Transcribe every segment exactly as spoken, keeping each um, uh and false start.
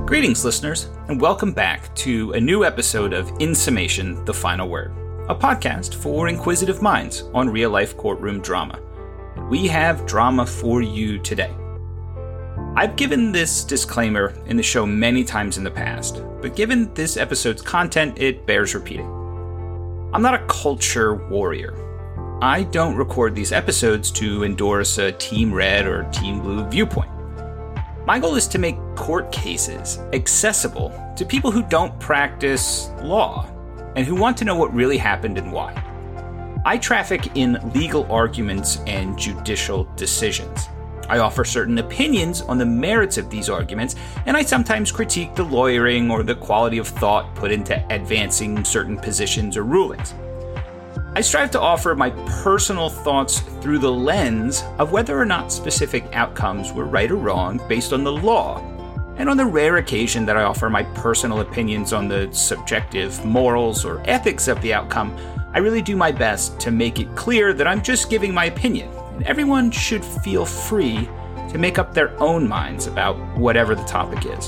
Greetings, listeners, and welcome back to a new episode of In Summation, The Final Word, a podcast for inquisitive minds on real-life courtroom drama. We have drama for you today. I've given this disclaimer in the show many times in the past, but given this episode's content, it bears repeating. I'm not a culture warrior. I don't record these episodes to endorse a Team Red or Team Blue viewpoint. My goal is to make court cases accessible to people who don't practice law and who want to know what really happened and why. I traffic in legal arguments and judicial decisions. I offer certain opinions on the merits of these arguments, and I sometimes critique the lawyering or the quality of thought put into advancing certain positions or rulings. I strive to offer my personal thoughts through the lens of whether or not specific outcomes were right or wrong based on the law, and on the rare occasion that I offer my personal opinions on the subjective morals or ethics of the outcome, I really do my best to make it clear that I'm just giving my opinion, and everyone should feel free to make up their own minds about whatever the topic is.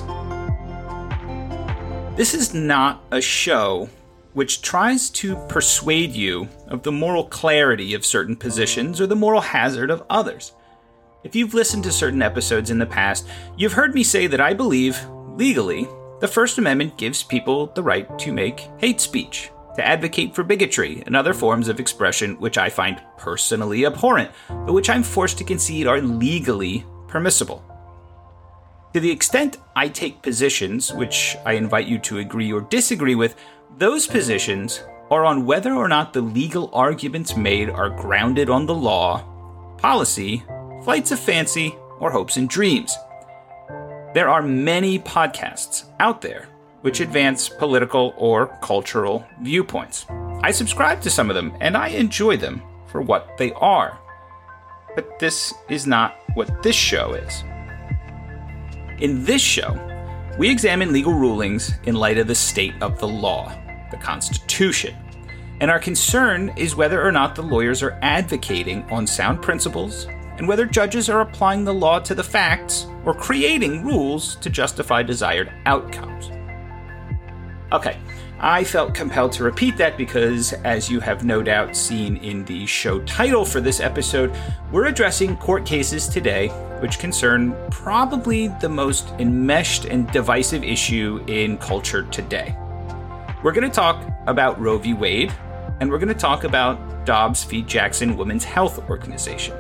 This is not a show which tries to persuade you of the moral clarity of certain positions or the moral hazard of others. If you've listened to certain episodes in the past, you've heard me say that I believe, legally, the First Amendment gives people the right to make hate speech, to advocate for bigotry and other forms of expression which I find personally abhorrent, but which I'm forced to concede are legally permissible. To the extent I take positions which I invite you to agree or disagree with, those positions are on whether or not the legal arguments made are grounded on the law, policy, flights of fancy, or hopes and dreams. There are many podcasts out there which advance political or cultural viewpoints. I subscribe to some of them, and I enjoy them for what they are. But this is not what this show is. In this show, we examine legal rulings in light of the state of the law, the Constitution, and our concern is whether or not the lawyers are advocating on sound principles and whether judges are applying the law to the facts or creating rules to justify desired outcomes. Okay, I felt compelled to repeat that because, as you have no doubt seen in the show title for this episode, we're addressing court cases today which concern probably the most enmeshed and divisive issue in culture today. We're going to talk about Roe v. Wade, and we're going to talk about Dobbs v. Jackson Women's Health Organization.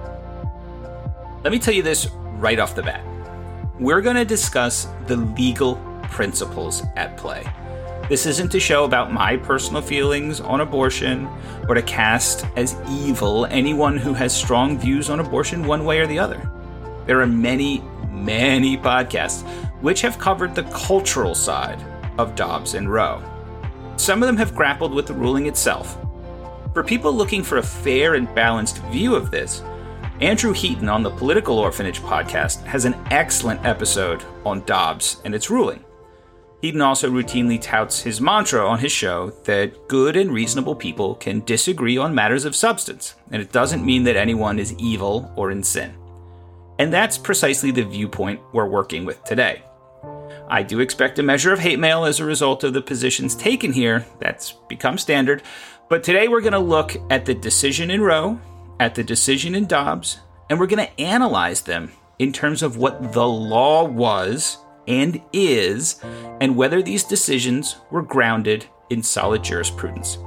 Let me tell you this right off the bat. We're going to discuss the legal principles at play. This isn't a show about my personal feelings on abortion or to cast as evil anyone who has strong views on abortion one way or the other. There are many, many podcasts which have covered the cultural side of Dobbs and Roe. Some of them have grappled with the ruling itself. For people looking for a fair and balanced view of this, Andrew Heaton on the Political Orphanage podcast has an excellent episode on Dobbs and its ruling. Heaton also routinely touts his mantra on his show that good and reasonable people can disagree on matters of substance, and it doesn't mean that anyone is evil or in sin. And that's precisely the viewpoint we're working with today. I do expect a measure of hate mail as a result of the positions taken here. That's become standard. But today we're going to look at the decision in Roe, at the decision in Dobbs, and we're going to analyze them in terms of what the law was and is, and whether these decisions were grounded in solid jurisprudence.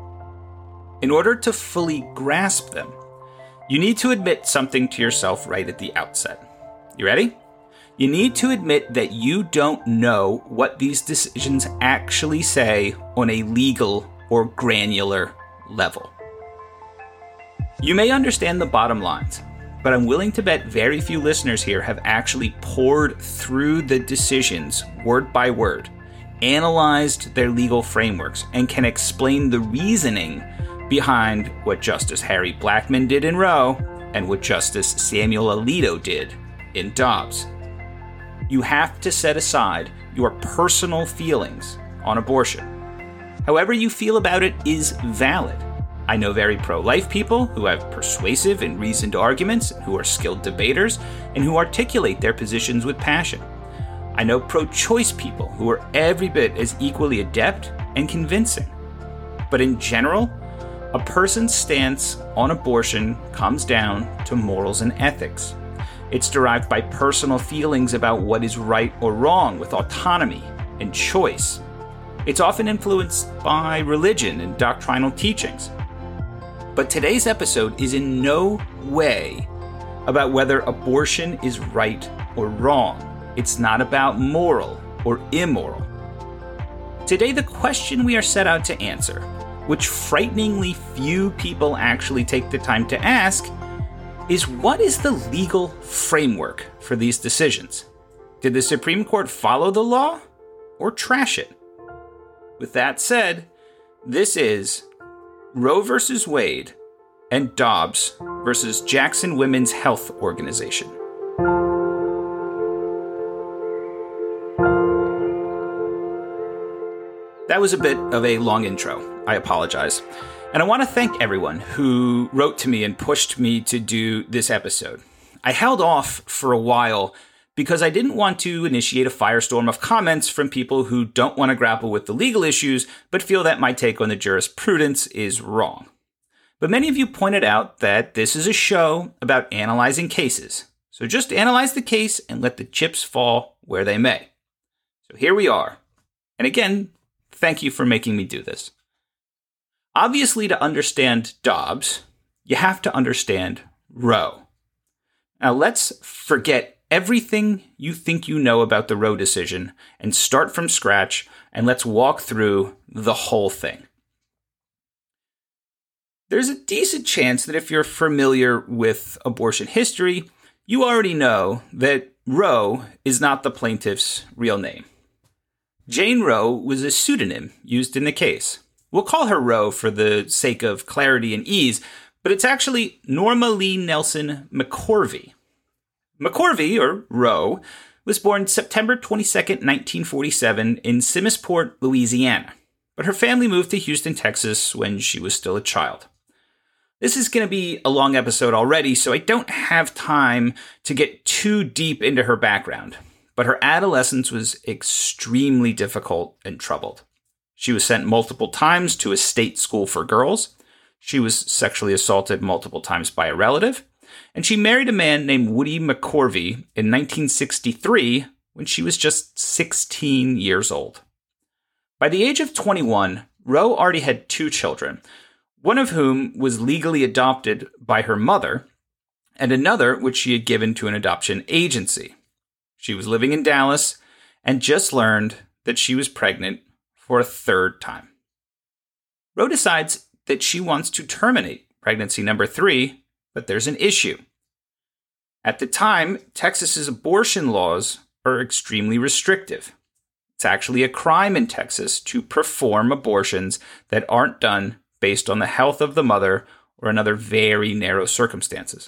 In order to fully grasp them, you need to admit something to yourself right at the outset. You ready? You need to admit that you don't know what these decisions actually say on a legal or granular level. You may understand the bottom lines, but I'm willing to bet very few listeners here have actually pored through the decisions word by word, analyzed their legal frameworks, and can explain the reasoning behind what Justice Harry Blackmun did in Roe and what Justice Samuel Alito did in Dobbs. You have to set aside your personal feelings on abortion. However you feel about it is valid. I know very pro-life people who have persuasive and reasoned arguments, who are skilled debaters, and who articulate their positions with passion. I know pro-choice people who are every bit as equally adept and convincing. But in general, a person's stance on abortion comes down to morals and ethics. It's derived by personal feelings about what is right or wrong with autonomy and choice. It's often influenced by religion and doctrinal teachings. But today's episode is in no way about whether abortion is right or wrong. It's not about moral or immoral. Today, the question we are set out to answer, which frighteningly few people actually take the time to ask, is what is the legal framework for these decisions? Did the Supreme Court follow the law or trash it? With that said, this is Roe versus Wade and Dobbs versus Jackson Women's Health Organization. That was a bit of a long intro. I apologize. And I want to thank everyone who wrote to me and pushed me to do this episode. I held off for a while because I didn't want to initiate a firestorm of comments from people who don't want to grapple with the legal issues, but feel that my take on the jurisprudence is wrong. But many of you pointed out that this is a show about analyzing cases. So just analyze the case and let the chips fall where they may. So here we are. And again, thank you for making me do this. Obviously, to understand Dobbs, you have to understand Roe. Now let's forget everything you think you know about the Roe decision and start from scratch, and let's walk through the whole thing. There's a decent chance that if you're familiar with abortion history, you already know that Roe is not the plaintiff's real name. Jane Roe was a pseudonym used in the case. We'll call her Roe for the sake of clarity and ease, but it's actually Norma Lee Nelson McCorvey. McCorvey, or Roe, was born September twenty-second, nineteen forty-seven in Simisport, Louisiana, but her family moved to Houston, Texas when she was still a child. This is going to be a long episode already, so I don't have time to get too deep into her background. But her adolescence was extremely difficult and troubled. She was sent multiple times to a state school for girls. She was sexually assaulted multiple times by a relative. And she married a man named Woody McCorvey in nineteen sixty-three when she was just sixteen years old. By the age of twenty-one, Roe already had two children, one of whom was legally adopted by her mother, and another which she had given to an adoption agency. She was living in Dallas and just learned that she was pregnant for a third time. Roe decides that she wants to terminate pregnancy number three, but there's an issue. At the time, Texas's abortion laws are extremely restrictive. It's actually a crime in Texas to perform abortions that aren't done based on the health of the mother or in other very narrow circumstances.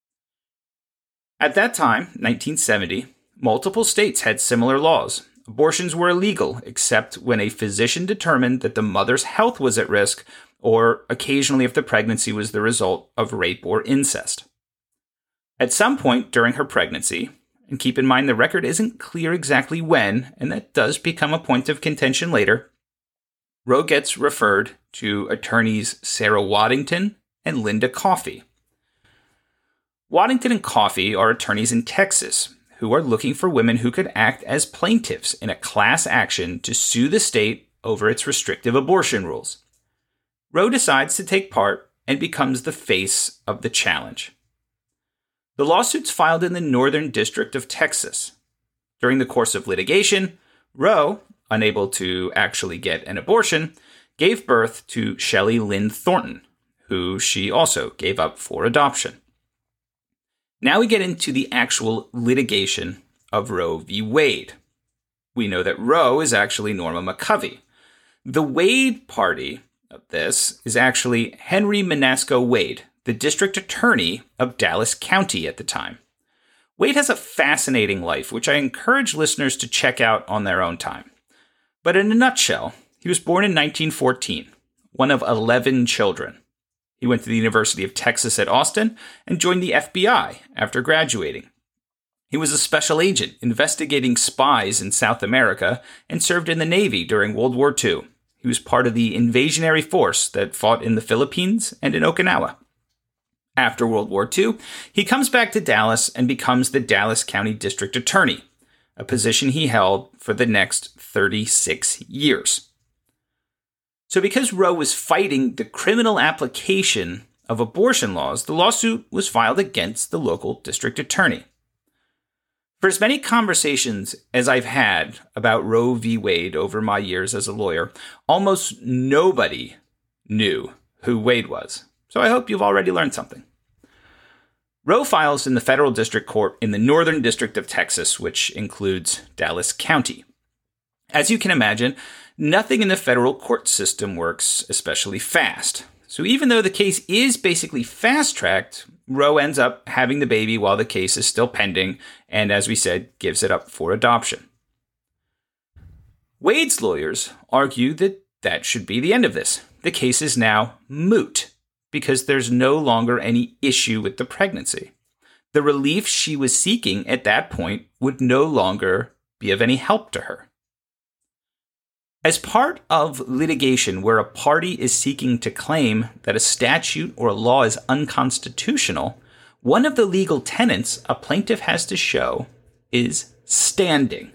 At that time, nineteen seventy, multiple states had similar laws. Abortions were illegal except when a physician determined that the mother's health was at risk, or occasionally if the pregnancy was the result of rape or incest. At some point during her pregnancy, and keep in mind the record isn't clear exactly when, and that does become a point of contention later, Roe gets referred to attorneys Sarah Waddington and Linda Coffey. Waddington and Coffey are attorneys in Texas who are looking for women who could act as plaintiffs in a class action to sue the state over its restrictive abortion rules. Roe decides to take part and becomes the face of the challenge. The lawsuit's filed in the Northern District of Texas. During the course of litigation, Roe, unable to actually get an abortion, gave birth to Shelley Lynn Thornton, who she also gave up for adoption. Now we get into the actual litigation of Roe v. Wade. We know that Roe is actually Norma McCovey. The Wade party of this is actually Henry Manasco Wade, the district attorney of Dallas County at the time. Wade has a fascinating life, which I encourage listeners to check out on their own time. But in a nutshell, he was born in nineteen fourteen, one of eleven children. He went to the University of Texas at Austin and joined the F B I after graduating. He was a special agent investigating spies in South America and served in the Navy during World War Two. He was part of the invasionary force that fought in the Philippines and in Okinawa. After World War Two, he comes back to Dallas and becomes the Dallas County District Attorney, a position he held for the next thirty-six years. So because Roe was fighting the criminal application of abortion laws, the lawsuit was filed against the local district attorney. For as many conversations as I've had about Roe v. Wade over my years as a lawyer, almost nobody knew who Wade was. So I hope you've already learned something. Roe files in the federal district court in the Northern District of Texas, which includes Dallas County. As you can imagine, nothing in the federal court system works especially fast. So even though the case is basically fast-tracked, Roe ends up having the baby while the case is still pending, and as we said, gives it up for adoption. Wade's lawyers argue that that should be the end of this. The case is now moot, because there's no longer any issue with the pregnancy. The relief she was seeking at that point would no longer be of any help to her. As part of litigation where a party is seeking to claim that a statute or a law is unconstitutional, one of the legal tenets a plaintiff has to show is standing.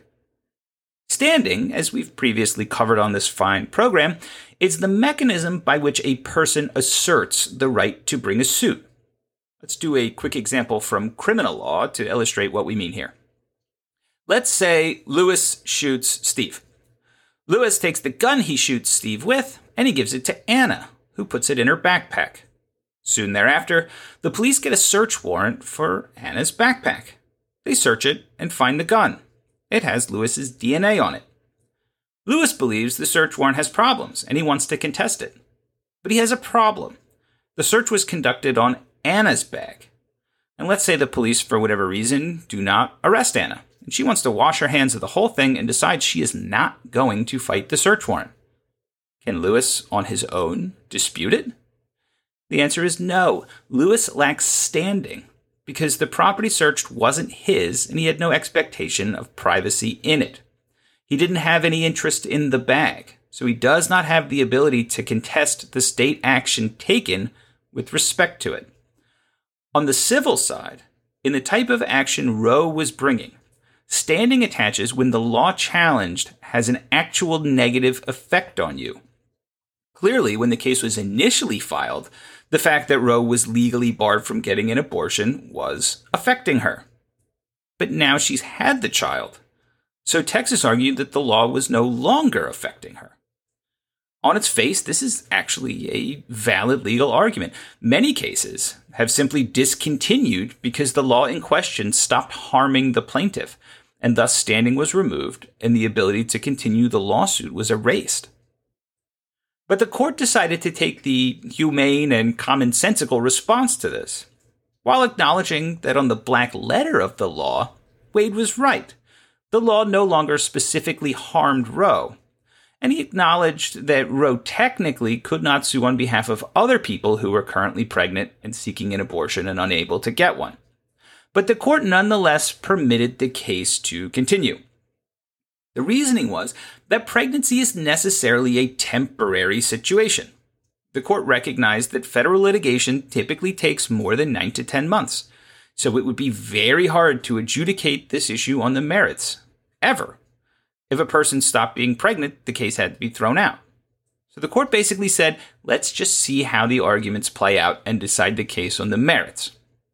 Standing, as we've previously covered on this fine program, is the mechanism by which a person asserts the right to bring a suit. Let's do a quick example from criminal law to illustrate what we mean here. Let's say Lewis shoots Steve. Lewis takes the gun he shoots Steve with, and he gives it to Anna, who puts it in her backpack. Soon thereafter, the police get a search warrant for Anna's backpack. They search it and find the gun. It has Lewis's D N A on it. Lewis believes the search warrant has problems, and he wants to contest it. But he has a problem. The search was conducted on Anna's bag. And let's say the police, for whatever reason, do not arrest Anna. And she wants to wash her hands of the whole thing and decides she is not going to fight the search warrant. Can Lewis, on his own, dispute it? The answer is no. Lewis lacks standing because the property searched wasn't his and he had no expectation of privacy in it. He didn't have any interest in the bag, so he does not have the ability to contest the state action taken with respect to it. On the civil side, in the type of action Roe was bringing, standing attaches when the law challenged has an actual negative effect on you. Clearly, when the case was initially filed, the fact that Roe was legally barred from getting an abortion was affecting her. But now she's had the child, so Texas argued that the law was no longer affecting her. On its face, this is actually a valid legal argument. Many cases have simply discontinued because the law in question stopped harming the plaintiff, and thus standing was removed and the ability to continue the lawsuit was erased. But the court decided to take the humane and commonsensical response to this, while acknowledging that on the black letter of the law, Wade was right. The law no longer specifically harmed Roe, and he acknowledged that Roe technically could not sue on behalf of other people who were currently pregnant and seeking an abortion and unable to get one. But the court nonetheless permitted the case to continue. The reasoning was that pregnancy is necessarily a temporary situation. The court recognized that federal litigation typically takes more than nine to ten months, so it would be very hard to adjudicate this issue on the merits, ever. If a person stopped being pregnant, the case had to be thrown out. So the court basically said, let's just see how the arguments play out and decide the case on the merits.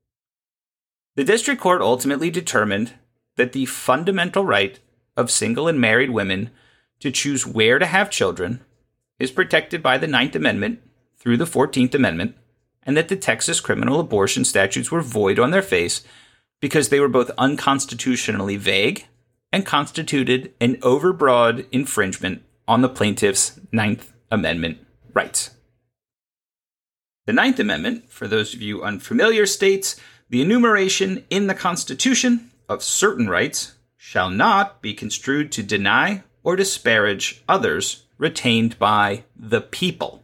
The district court ultimately determined that the fundamental right of single and married women to choose where to have children is protected by the Ninth Amendment through the Fourteenth Amendment, and that the Texas criminal abortion statutes were void on their face because they were both unconstitutionally vague and constituted an overbroad infringement on the plaintiff's Ninth Amendment rights. The Ninth Amendment, for those of you unfamiliar, states, the enumeration in the Constitution of certain rights shall not be construed to deny or disparage others retained by the people.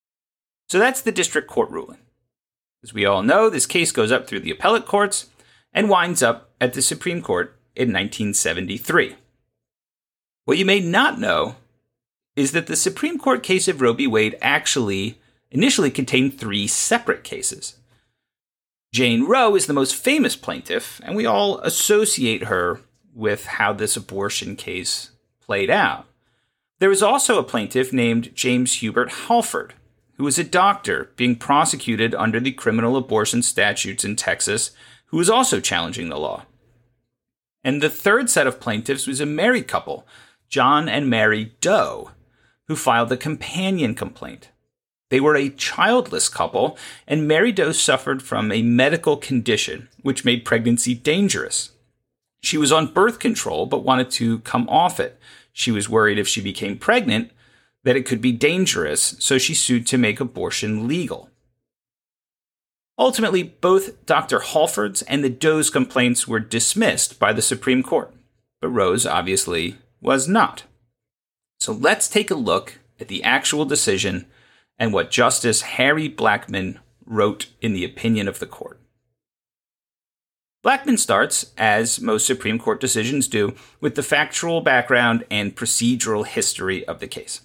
So that's the district court ruling. As we all know, this case goes up through the appellate courts, and winds up at the Supreme Court in nineteen seventy-three. What you may not know is that the Supreme Court case of Roe v. Wade actually initially contained three separate cases. Jane Roe is the most famous plaintiff, and we all associate her with how this abortion case played out. There was also a plaintiff named James Hubert Halford, who was a doctor being prosecuted under the criminal abortion statutes in Texas, who was also challenging the law. And the third set of plaintiffs was a married couple, John and Mary Doe, who filed a companion complaint. They were a childless couple, and Mary Doe suffered from a medical condition which made pregnancy dangerous. She was on birth control but wanted to come off it. She was worried if she became pregnant that it could be dangerous, so she sued to make abortion legal. Ultimately, both Doctor Halford's and the Doe's complaints were dismissed by the Supreme Court, but Roe's obviously was not. So let's take a look at the actual decision and what Justice Harry Blackmun wrote in the opinion of the court. Blackmun starts, as most Supreme Court decisions do, with the factual background and procedural history of the case.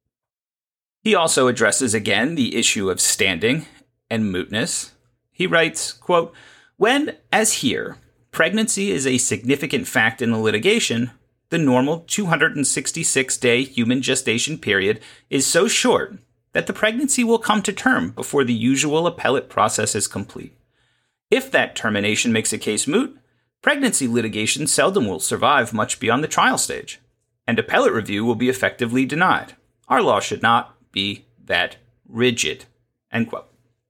He also addresses again the issue of standing and mootness. He writes, quote, "When, as here, pregnancy is a significant fact in the litigation, the normal two hundred sixty-six day human gestation period is so short that the pregnancy will come to term before the usual appellate process is complete. If that termination makes a case moot, pregnancy litigation seldom will survive much beyond the trial stage, and appellate review will be effectively denied. Our law should not be that rigid." End quote.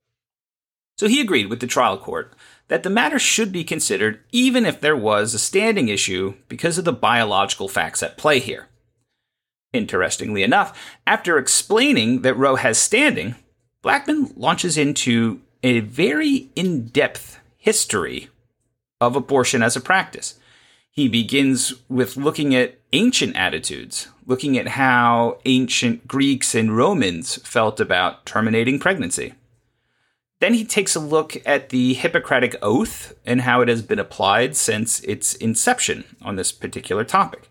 So he agreed with the trial court that the matter should be considered even if there was a standing issue because of the biological facts at play here. Interestingly enough, after explaining that Roe has standing, Blackmun launches into a very in-depth history of abortion as a practice. He begins with looking at ancient attitudes, looking at how ancient Greeks and Romans felt about terminating pregnancy. Then he takes a look at the Hippocratic Oath and how it has been applied since its inception on this particular topic.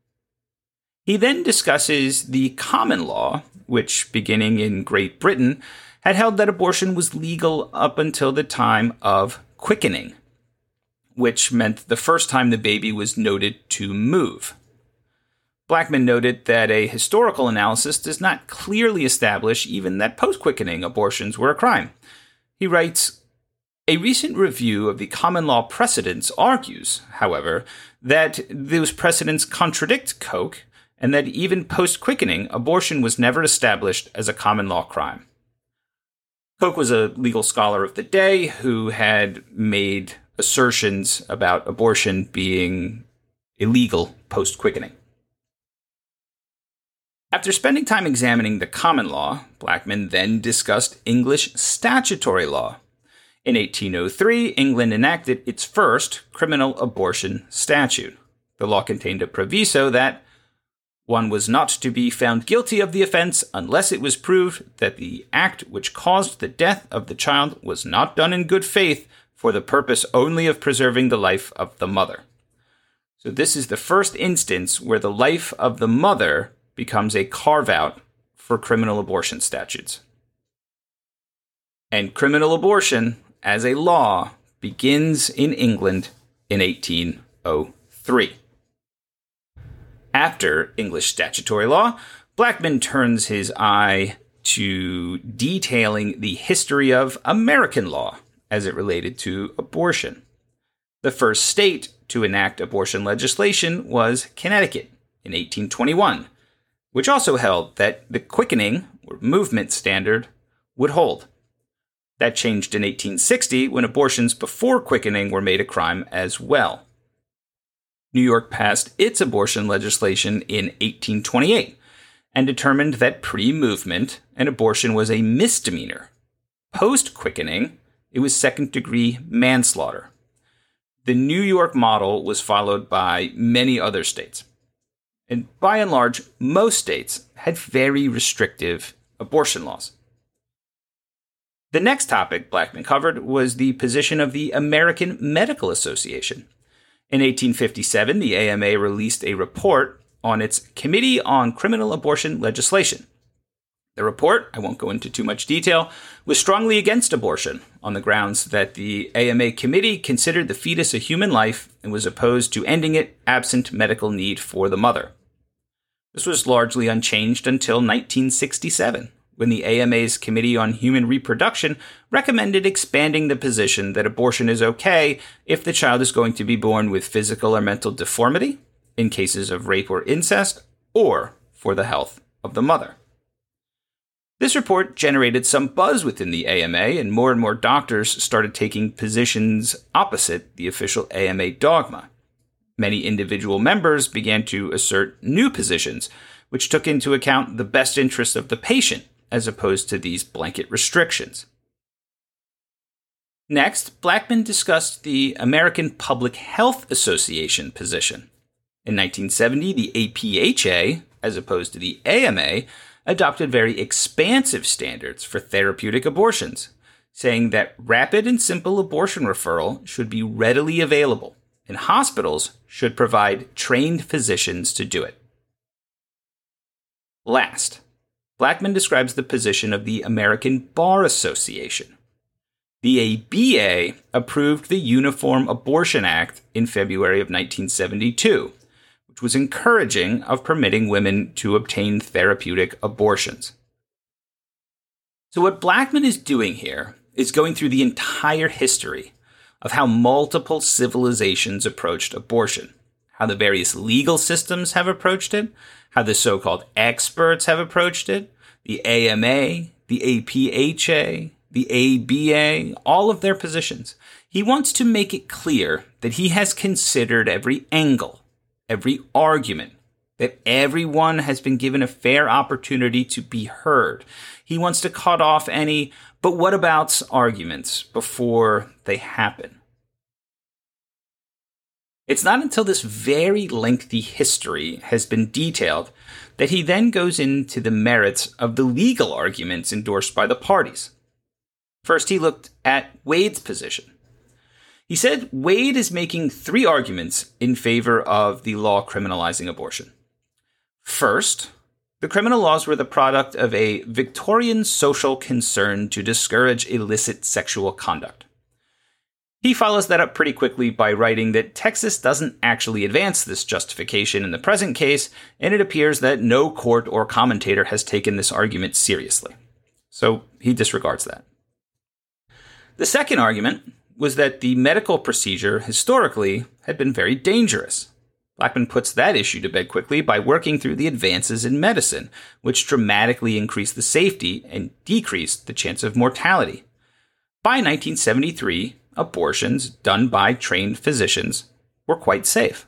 He then discusses the common law, which, beginning in Great Britain, had held that abortion was legal up until the time of quickening, which meant the first time the baby was noted to move. Blackmun noted that a historical analysis does not clearly establish even that post-quickening abortions were a crime. He writes, "A recent review of the common law precedents argues, however, that those precedents contradict Koch and that even post-quickening, abortion was never established as a common law crime." Koch was a legal scholar of the day who had made assertions about abortion being illegal post-quickening. After spending time examining the common law, Blackmun then discussed English statutory law. In eighteen oh three, England enacted its first criminal abortion statute. The law contained a proviso that one was not to be found guilty of the offense unless it was proved that the act which caused the death of the child was not done in good faith for the purpose only of preserving the life of the mother. So this is the first instance where the life of the mother becomes a carve-out for criminal abortion statutes. And criminal abortion, as a law, begins in England in eighteen oh three. After English statutory law, Blackmun turns his eye to detailing the history of American law as it related to abortion. The first state to enact abortion legislation was Connecticut in eighteen twenty-one, which also held that the quickening or movement standard would hold. That changed in eighteen sixty when abortions before quickening were made a crime as well. New York passed its abortion legislation in eighteen twenty-eight and determined that pre-movement an abortion was a misdemeanor. Post-quickening, it was second-degree manslaughter. The New York model was followed by many other states. And by and large, most states had very restrictive abortion laws. The next topic Blackmun covered was the position of the American Medical Association. In eighteen fifty-seven, the A M A released a report on its Committee on Criminal Abortion Legislation. The report, I won't go into too much detail, was strongly against abortion on the grounds that the A M A committee considered the fetus a human life and was opposed to ending it absent medical need for the mother. This was largely unchanged until nineteen sixty-seven, when the A M A's Committee on Human Reproduction recommended expanding the position that abortion is okay if the child is going to be born with physical or mental deformity, in cases of rape or incest, or for the health of the mother. This report generated some buzz within the A M A, and more and more doctors started taking positions opposite the official A M A dogma. Many individual members began to assert new positions, which took into account the best interests of the patient, as opposed to these blanket restrictions. Next, Blackmun discussed the American Public Health Association position. In nineteen seventy, the A P H A, as opposed to the A M A, adopted very expansive standards for therapeutic abortions, saying that rapid and simple abortion referral should be readily available, and hospitals should provide trained physicians to do it. Last, Blackmun describes the position of the American Bar Association. The A B A approved the Uniform Abortion Act in February of nineteen seventy-two, which was encouraging of permitting women to obtain therapeutic abortions. So what Blackmun is doing here is going through the entire history of how multiple civilizations approached abortion, how the various legal systems have approached it, how the so-called experts have approached it, the A M A, the A P H A, the A B A, all of their positions. He wants to make it clear that he has considered every angle, every argument, that everyone has been given a fair opportunity to be heard. He wants to cut off any "but what abouts" arguments before they happen. It's not until this very lengthy history has been detailed that he then goes into the merits of the legal arguments endorsed by the parties. First, he looked at Wade's position. He said Wade is making three arguments in favor of the law criminalizing abortion. First, the criminal laws were the product of a Victorian social concern to discourage illicit sexual conduct. He follows that up pretty quickly by writing that Texas doesn't actually advance this justification in the present case, and it appears that no court or commentator has taken this argument seriously. So he disregards that. The second argument was that the medical procedure historically had been very dangerous. Blackmun puts that issue to bed quickly by working through the advances in medicine, which dramatically increased the safety and decreased the chance of mortality. By nineteen seventy-three, abortions done by trained physicians were quite safe.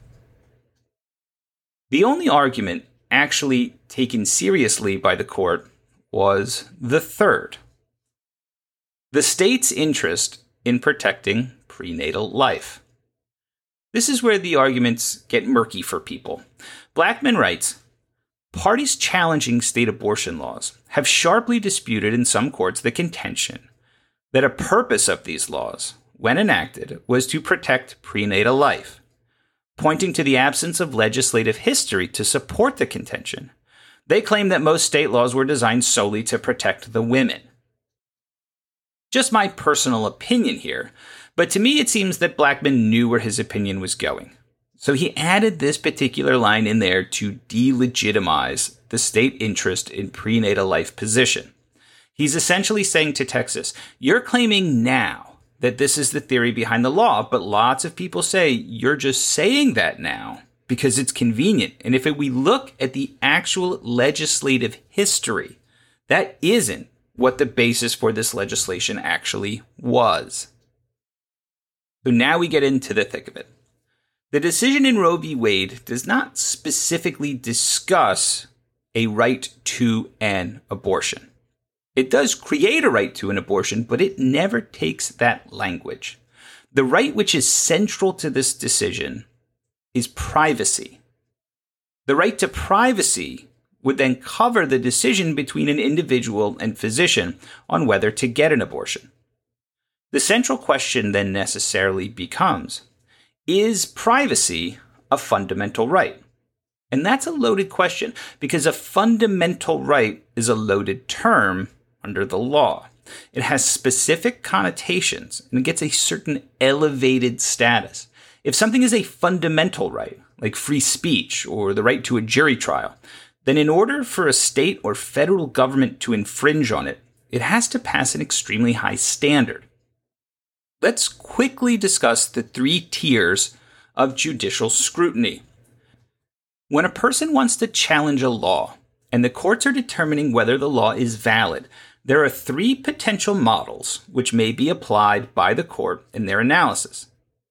The only argument actually taken seriously by the court was the third. The state's interest in protecting prenatal life. This is where the arguments get murky for people. Blackmun writes, parties challenging state abortion laws have sharply disputed in some courts the contention that a purpose of these laws, when enacted, was to protect prenatal life, pointing to the absence of legislative history to support the contention. They claim that most state laws were designed solely to protect the women. Just my personal opinion here, but to me it seems that Blackmun knew where his opinion was going. So he added this particular line in there to delegitimize the state interest in prenatal life position. He's essentially saying to Texas, you're claiming now that this is the theory behind the law, but lots of people say you're just saying that now because it's convenient. And if we look at the actual legislative history, that isn't what the basis for this legislation actually was. So now we get into the thick of it. The decision in Roe v. Wade does not specifically discuss a right to an abortion. It does create a right to an abortion, but it never takes that language. The right which is central to this decision is privacy. The right to privacy would then cover the decision between an individual and physician on whether to get an abortion. The central question then necessarily becomes, is privacy a fundamental right? And that's a loaded question because a fundamental right is a loaded term under the law. It has specific connotations and it gets a certain elevated status. If something is a fundamental right, like free speech or the right to a jury trial, then in order for a state or federal government to infringe on it, it has to pass an extremely high standard. Let's quickly discuss the three tiers of judicial scrutiny. When a person wants to challenge a law, and the courts are determining whether the law is valid, there are three potential models which may be applied by the court in their analysis.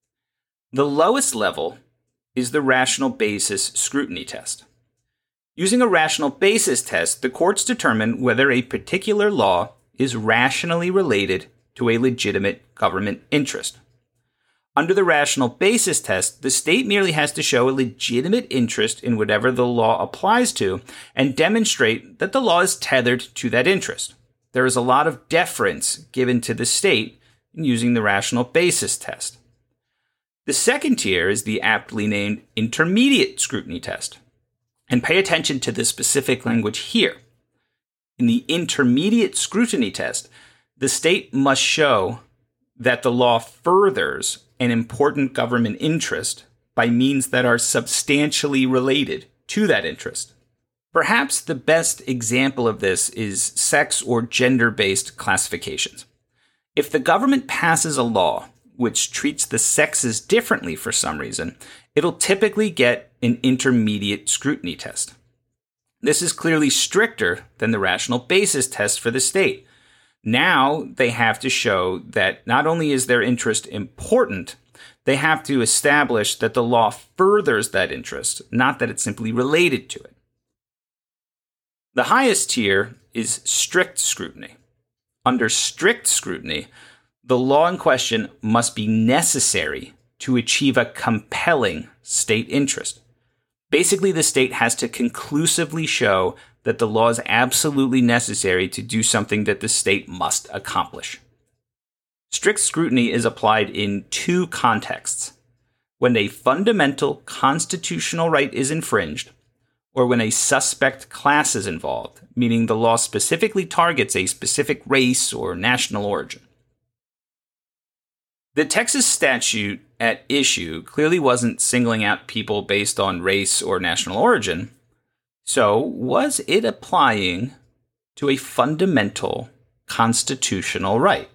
The lowest level is the rational basis scrutiny test. Using a rational basis test, the courts determine whether a particular law is rationally related to a legitimate government interest. Under the rational basis test, the state merely has to show a legitimate interest in whatever the law applies to and demonstrate that the law is tethered to that interest. There is a lot of deference given to the state in using the rational basis test. The second tier is the aptly named intermediate scrutiny test. And pay attention to the specific language here. In the intermediate scrutiny test, the state must show that the law furthers an important government interest by means that are substantially related to that interest. Perhaps the best example of this is sex or gender-based classifications. If the government passes a law which treats the sexes differently for some reason, it'll typically get an intermediate scrutiny test. This is clearly stricter than the rational basis test for the state. Now they have to show that not only is their interest important, they have to establish that the law furthers that interest, not that it's simply related to it. The highest tier is strict scrutiny. Under strict scrutiny, the law in question must be necessary to achieve a compelling state interest. Basically, the state has to conclusively show that the law is absolutely necessary to do something that the state must accomplish. Strict scrutiny is applied in two contexts: when a fundamental constitutional right is infringed, or when a suspect class is involved, meaning the law specifically targets a specific race or national origin. The Texas statute at issue clearly wasn't singling out people based on race or national origin, so was it applying to a fundamental constitutional right?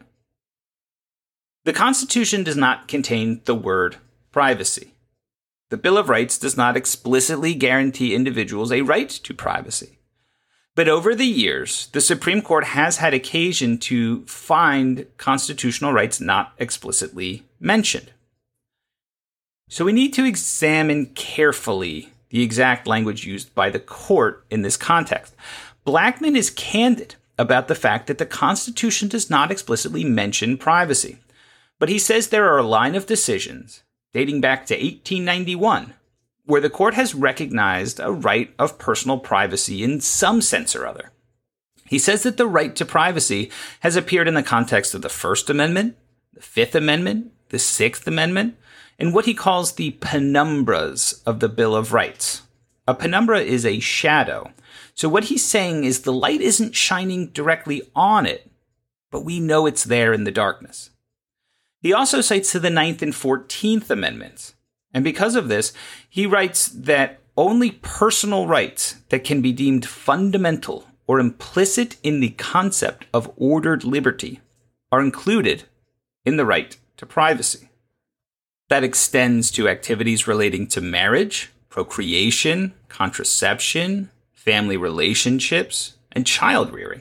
The Constitution does not contain the word privacy. The Bill of Rights does not explicitly guarantee individuals a right to privacy. But over the years, the Supreme Court has had occasion to find constitutional rights not explicitly mentioned. So we need to examine carefully the exact language used by the court in this context. Blackmun is candid about the fact that the Constitution does not explicitly mention privacy, but he says there are a line of decisions dating back to eighteen ninety-one where the court has recognized a right of personal privacy in some sense or other. He says that the right to privacy has appeared in the context of the First Amendment, the Fifth Amendment, the Sixth Amendment, and what he calls the penumbras of the Bill of Rights. A penumbra is a shadow. So what he's saying is the light isn't shining directly on it, but we know it's there in the darkness. He also cites to the Ninth and Fourteenth Amendments. And because of this, he writes that only personal rights that can be deemed fundamental or implicit in the concept of ordered liberty are included in the right to privacy. That extends to activities relating to marriage, procreation, contraception, family relationships, and child rearing.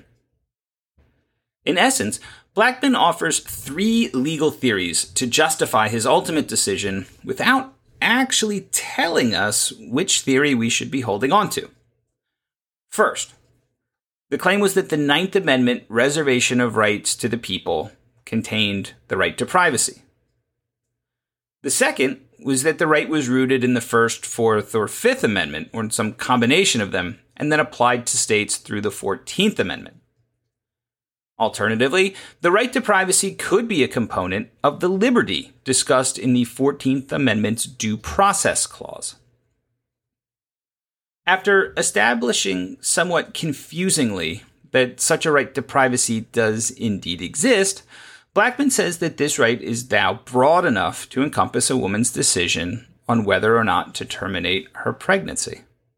In essence, Blackmun offers three legal theories to justify his ultimate decision without actually telling us which theory we should be holding on to. First, the claim was that the Ninth Amendment reservation of rights to the people contained the right to privacy. The second was that the right was rooted in the First, Fourth, or Fifth Amendment, or in some combination of them, and then applied to states through the fourteenth Amendment. Alternatively, the right to privacy could be a component of the liberty discussed in the fourteenth Amendment's Due Process Clause. After establishing somewhat confusingly that such a right to privacy does indeed exist, Blackmun says that this right is now broad enough to encompass a woman's decision on whether or not to terminate her pregnancy.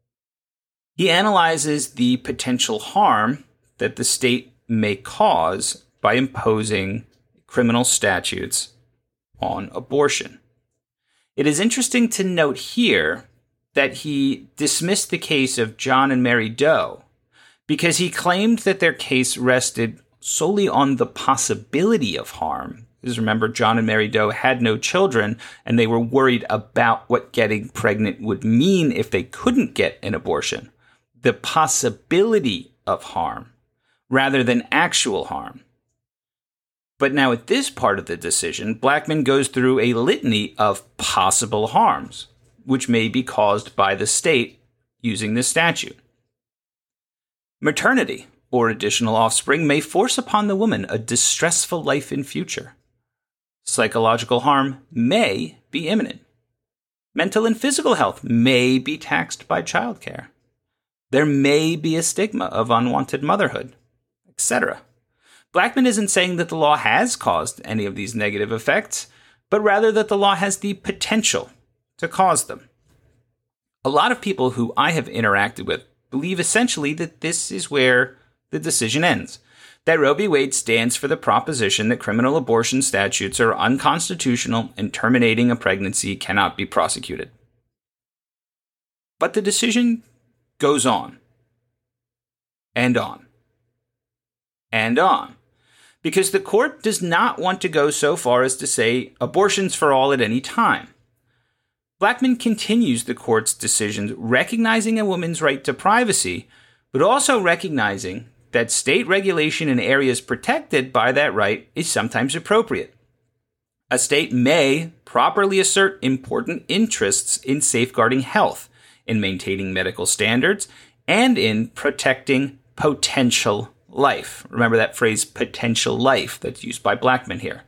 He analyzes the potential harm that the state may cause by imposing criminal statutes on abortion. It is interesting to note here that he dismissed the case of John and Mary Doe because he claimed that their case rested solely on the possibility of harm. Because remember, John and Mary Doe had no children, and they were worried about what getting pregnant would mean if they couldn't get an abortion. The possibility of harm, rather than actual harm. But now at this part of the decision, Blackmun goes through a litany of possible harms, which may be caused by the state using this statute. Maternity or additional offspring may force upon the woman a distressful life in future. Psychological harm may be imminent. Mental and physical health may be taxed by childcare. There may be a stigma of unwanted motherhood, et cetera. Blackmun isn't saying that the law has caused any of these negative effects, but rather that the law has the potential to cause them. A lot of people who I have interacted with believe essentially that this is where the decision ends, that Roe v. Wade stands for the proposition that criminal abortion statutes are unconstitutional and terminating a pregnancy cannot be prosecuted. But the decision goes on, and on, and on, because the court does not want to go so far as to say abortions for all at any time. Blackmun continues the court's decisions recognizing a woman's right to privacy, but also recognizing that state regulation in areas protected by that right is sometimes appropriate. A state may properly assert important interests in safeguarding health, in maintaining medical standards, and in protecting potential life. Remember that phrase, potential life, that's used by Blackmun here.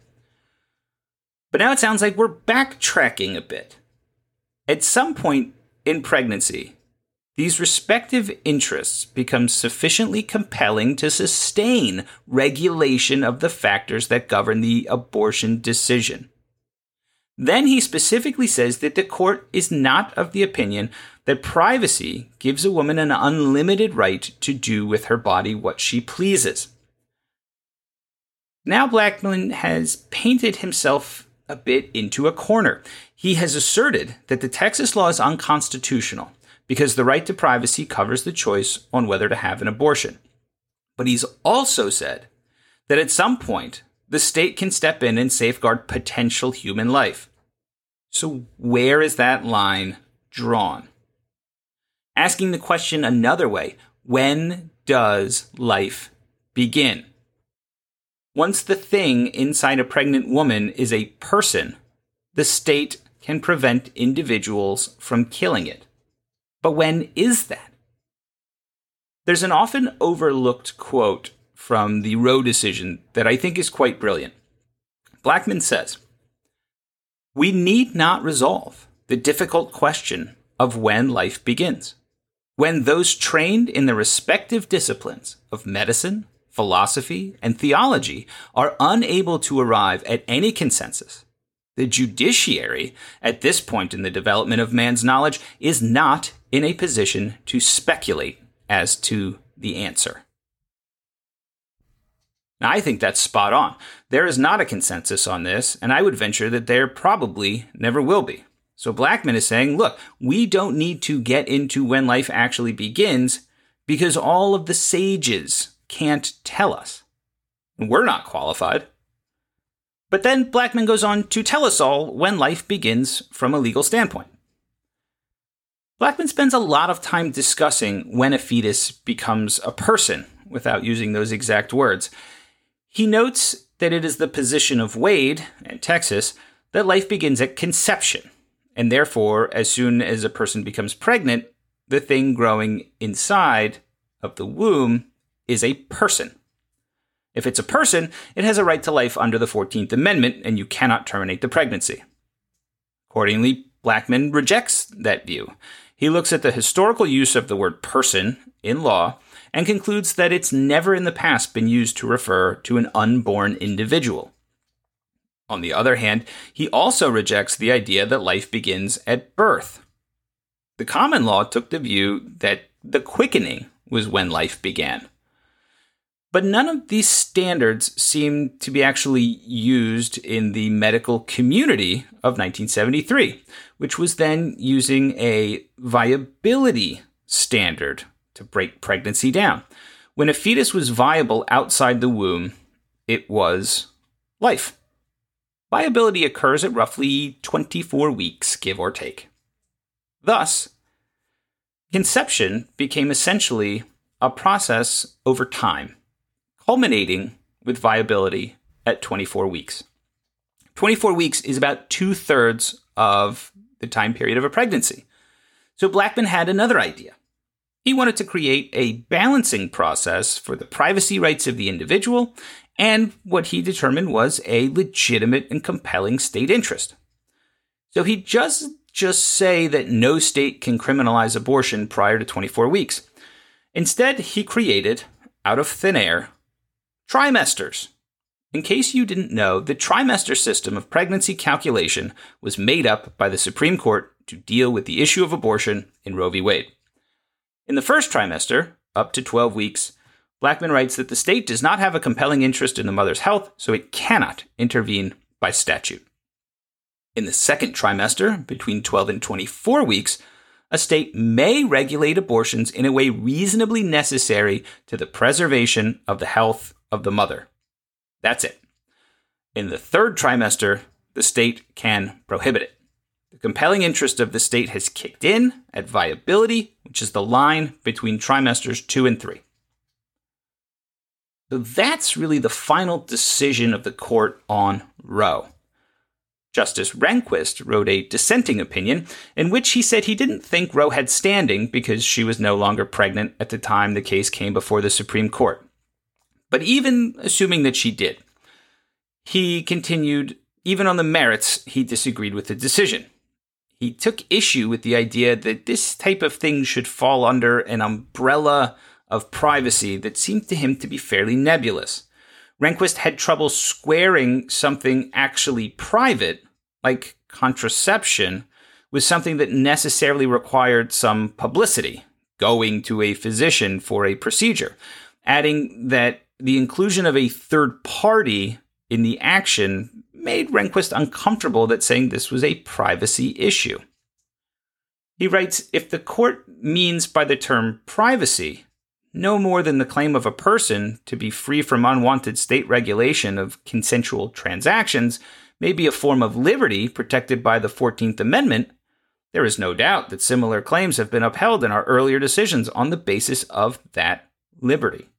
But now it sounds like we're backtracking a bit. At some point in pregnancy, these respective interests become sufficiently compelling to sustain regulation of the factors that govern the abortion decision. Then he specifically says that the court is not of the opinion that privacy gives a woman an unlimited right to do with her body what she pleases. Now Blackmun has painted himself a bit into a corner. He has asserted that the Texas law is unconstitutional because the right to privacy covers the choice on whether to have an abortion. But he's also said that at some point, the state can step in and safeguard potential human life. So where is that line drawn? Asking the question another way, when does life begin? Once the thing inside a pregnant woman is a person, the state can prevent individuals from killing it. But when is that? There's an often overlooked quote from the Roe decision that I think is quite brilliant. Blackmun says, "We need not resolve the difficult question of when life begins. When those trained in the respective disciplines of medicine, philosophy, and theology are unable to arrive at any consensus, the judiciary, at this point in the development of man's knowledge, is not in a position to speculate as to the answer." Now, I think that's spot on. There is not a consensus on this, and I would venture that there probably never will be. So Blackmun is saying, look, we don't need to get into when life actually begins because all of the sages can't tell us. We're not qualified. But then Blackmun goes on to tell us all when life begins from a legal standpoint. Blackmun spends a lot of time discussing when a fetus becomes a person, without using those exact words. He notes that it is the position of Wade, and Texas, that life begins at conception, and therefore, as soon as a person becomes pregnant, the thing growing inside of the womb is a person. If it's a person, it has a right to life under the fourteenth Amendment, and you cannot terminate the pregnancy. Accordingly, Blackmun rejects that view. He looks at the historical use of the word person in law and concludes that it's never in the past been used to refer to an unborn individual. On the other hand, he also rejects the idea that life begins at birth. The common law took the view that the quickening was when life began. But none of these standards seem to be actually used in the medical community of nineteen seventy-three, which was then using a viability standard to break pregnancy down. When a fetus was viable outside the womb, it was life. Viability occurs at roughly twenty-four weeks, give or take. Thus, conception became essentially a process over time, culminating with viability at twenty-four weeks. twenty-four weeks is about two-thirds of the time period of a pregnancy. So Blackmun had another idea. He wanted to create a balancing process for the privacy rights of the individual and what he determined was a legitimate and compelling state interest. So he just just say that no state can criminalize abortion prior to twenty-four weeks. Instead, he created, out of thin air, trimesters. In case you didn't know, the trimester system of pregnancy calculation was made up by the Supreme Court to deal with the issue of abortion in Roe v. Wade. In the first trimester, up to twelve weeks, Blackmun writes that the state does not have a compelling interest in the mother's health, so it cannot intervene by statute. In the second trimester, between twelve and twenty-four weeks, a state may regulate abortions in a way reasonably necessary to the preservation of the health of the mother. That's it. In the third trimester, the state can prohibit it. The compelling interest of the state has kicked in at viability, which is the line between trimesters two and three. So that's really the final decision of the court on Roe. Justice Rehnquist wrote a dissenting opinion in which he said he didn't think Roe had standing because she was no longer pregnant at the time the case came before the Supreme Court. But even assuming that she did, he continued, even on the merits, he disagreed with the decision. He took issue with the idea that this type of thing should fall under an umbrella of privacy that seemed to him to be fairly nebulous. Rehnquist had trouble squaring something actually private, like contraception, with something that necessarily required some publicity, going to a physician for a procedure, adding that the inclusion of a third party in the action made Rehnquist uncomfortable that saying this was a privacy issue. He writes, if the court means by the term privacy no more than the claim of a person to be free from unwanted state regulation of consensual transactions may be a form of liberty protected by the fourteenth Amendment, there is no doubt that similar claims have been upheld in our earlier decisions on the basis of that liberty.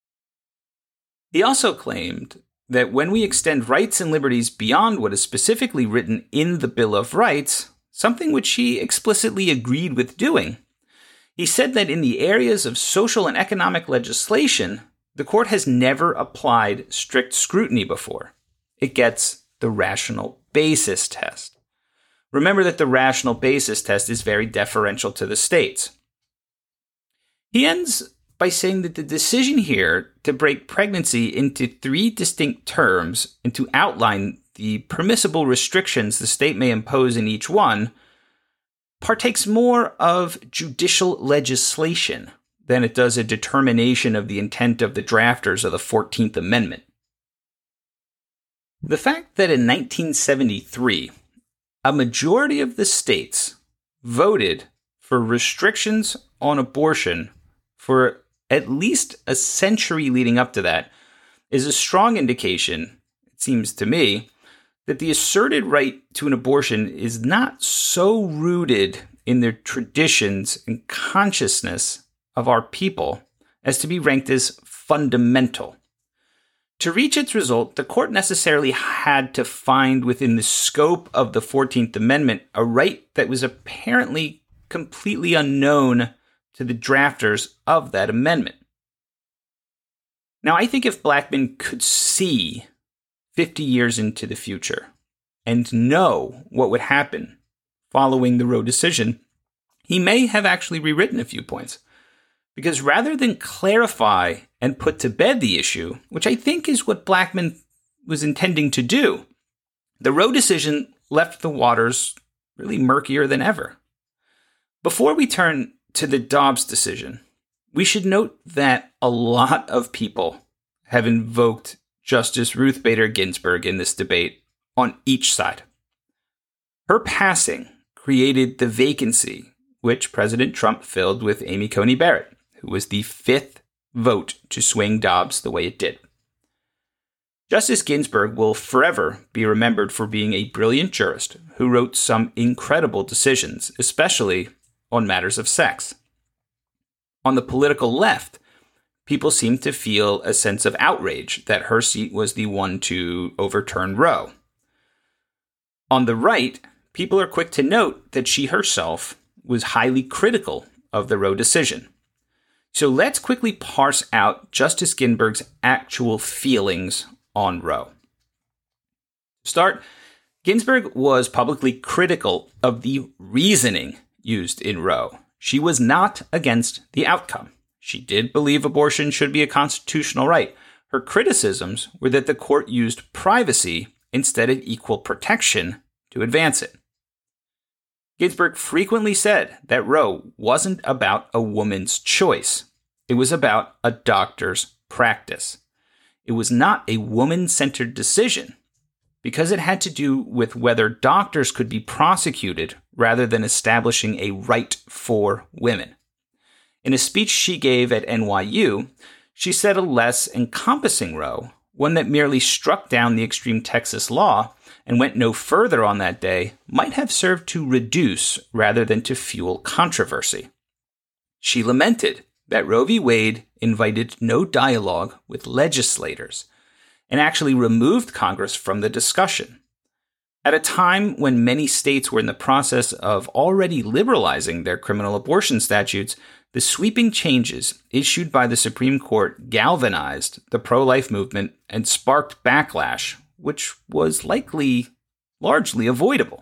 He also claimed that when we extend rights and liberties beyond what is specifically written in the Bill of Rights, something which he explicitly agreed with doing, he said that in the areas of social and economic legislation, the court has never applied strict scrutiny before. It gets the rational basis test. Remember that the rational basis test is very deferential to the states. He ends by saying that the decision here to break pregnancy into three distinct terms and to outline the permissible restrictions the state may impose in each one partakes more of judicial legislation than it does a determination of the intent of the drafters of the fourteenth Amendment. The fact that in nineteen seventy-three, a majority of the states voted for restrictions on abortion for at least a century leading up to that is a strong indication, it seems to me, that the asserted right to an abortion is not so rooted in the traditions and consciousness of our people as to be ranked as fundamental. To reach its result, the court necessarily had to find within the scope of the fourteenth Amendment a right that was apparently completely unknown to the drafters of that amendment. Now, I think if Blackmun could see fifty years into the future and know what would happen following the Roe decision, he may have actually rewritten a few points. Because rather than clarify and put to bed the issue, which I think is what Blackmun was intending to do, the Roe decision left the waters really murkier than ever. Before we turn to the Dobbs decision, we should note that a lot of people have invoked Justice Ruth Bader Ginsburg in this debate on each side. Her passing created the vacancy which President Trump filled with Amy Coney Barrett, who was the fifth vote to swing Dobbs the way it did. Justice Ginsburg will forever be remembered for being a brilliant jurist who wrote some incredible decisions, especially on matters of sex. On the political left, people seem to feel a sense of outrage that her seat was the one to overturn Roe. On the right, people are quick to note that she herself was highly critical of the Roe decision. So let's quickly parse out Justice Ginsburg's actual feelings on Roe. To start, Ginsburg was publicly critical of the reasoning used in Roe. She was not against the outcome. She did believe abortion should be a constitutional right. Her criticisms were that the court used privacy instead of equal protection to advance it. Ginsburg frequently said that Roe wasn't about a woman's choice. It was about a doctor's practice. It was not a woman-centered decision because it had to do with whether doctors could be prosecuted rather than establishing a right for women. In a speech she gave at N Y U, she said a less encompassing Roe, one that merely struck down the extreme Texas law and went no further on that day, might have served to reduce rather than to fuel controversy. She lamented that Roe v. Wade invited no dialogue with legislators and actually removed Congress from the discussion. At a time when many states were in the process of already liberalizing their criminal abortion statutes, the sweeping changes issued by the Supreme Court galvanized the pro-life movement and sparked backlash, which was likely largely avoidable.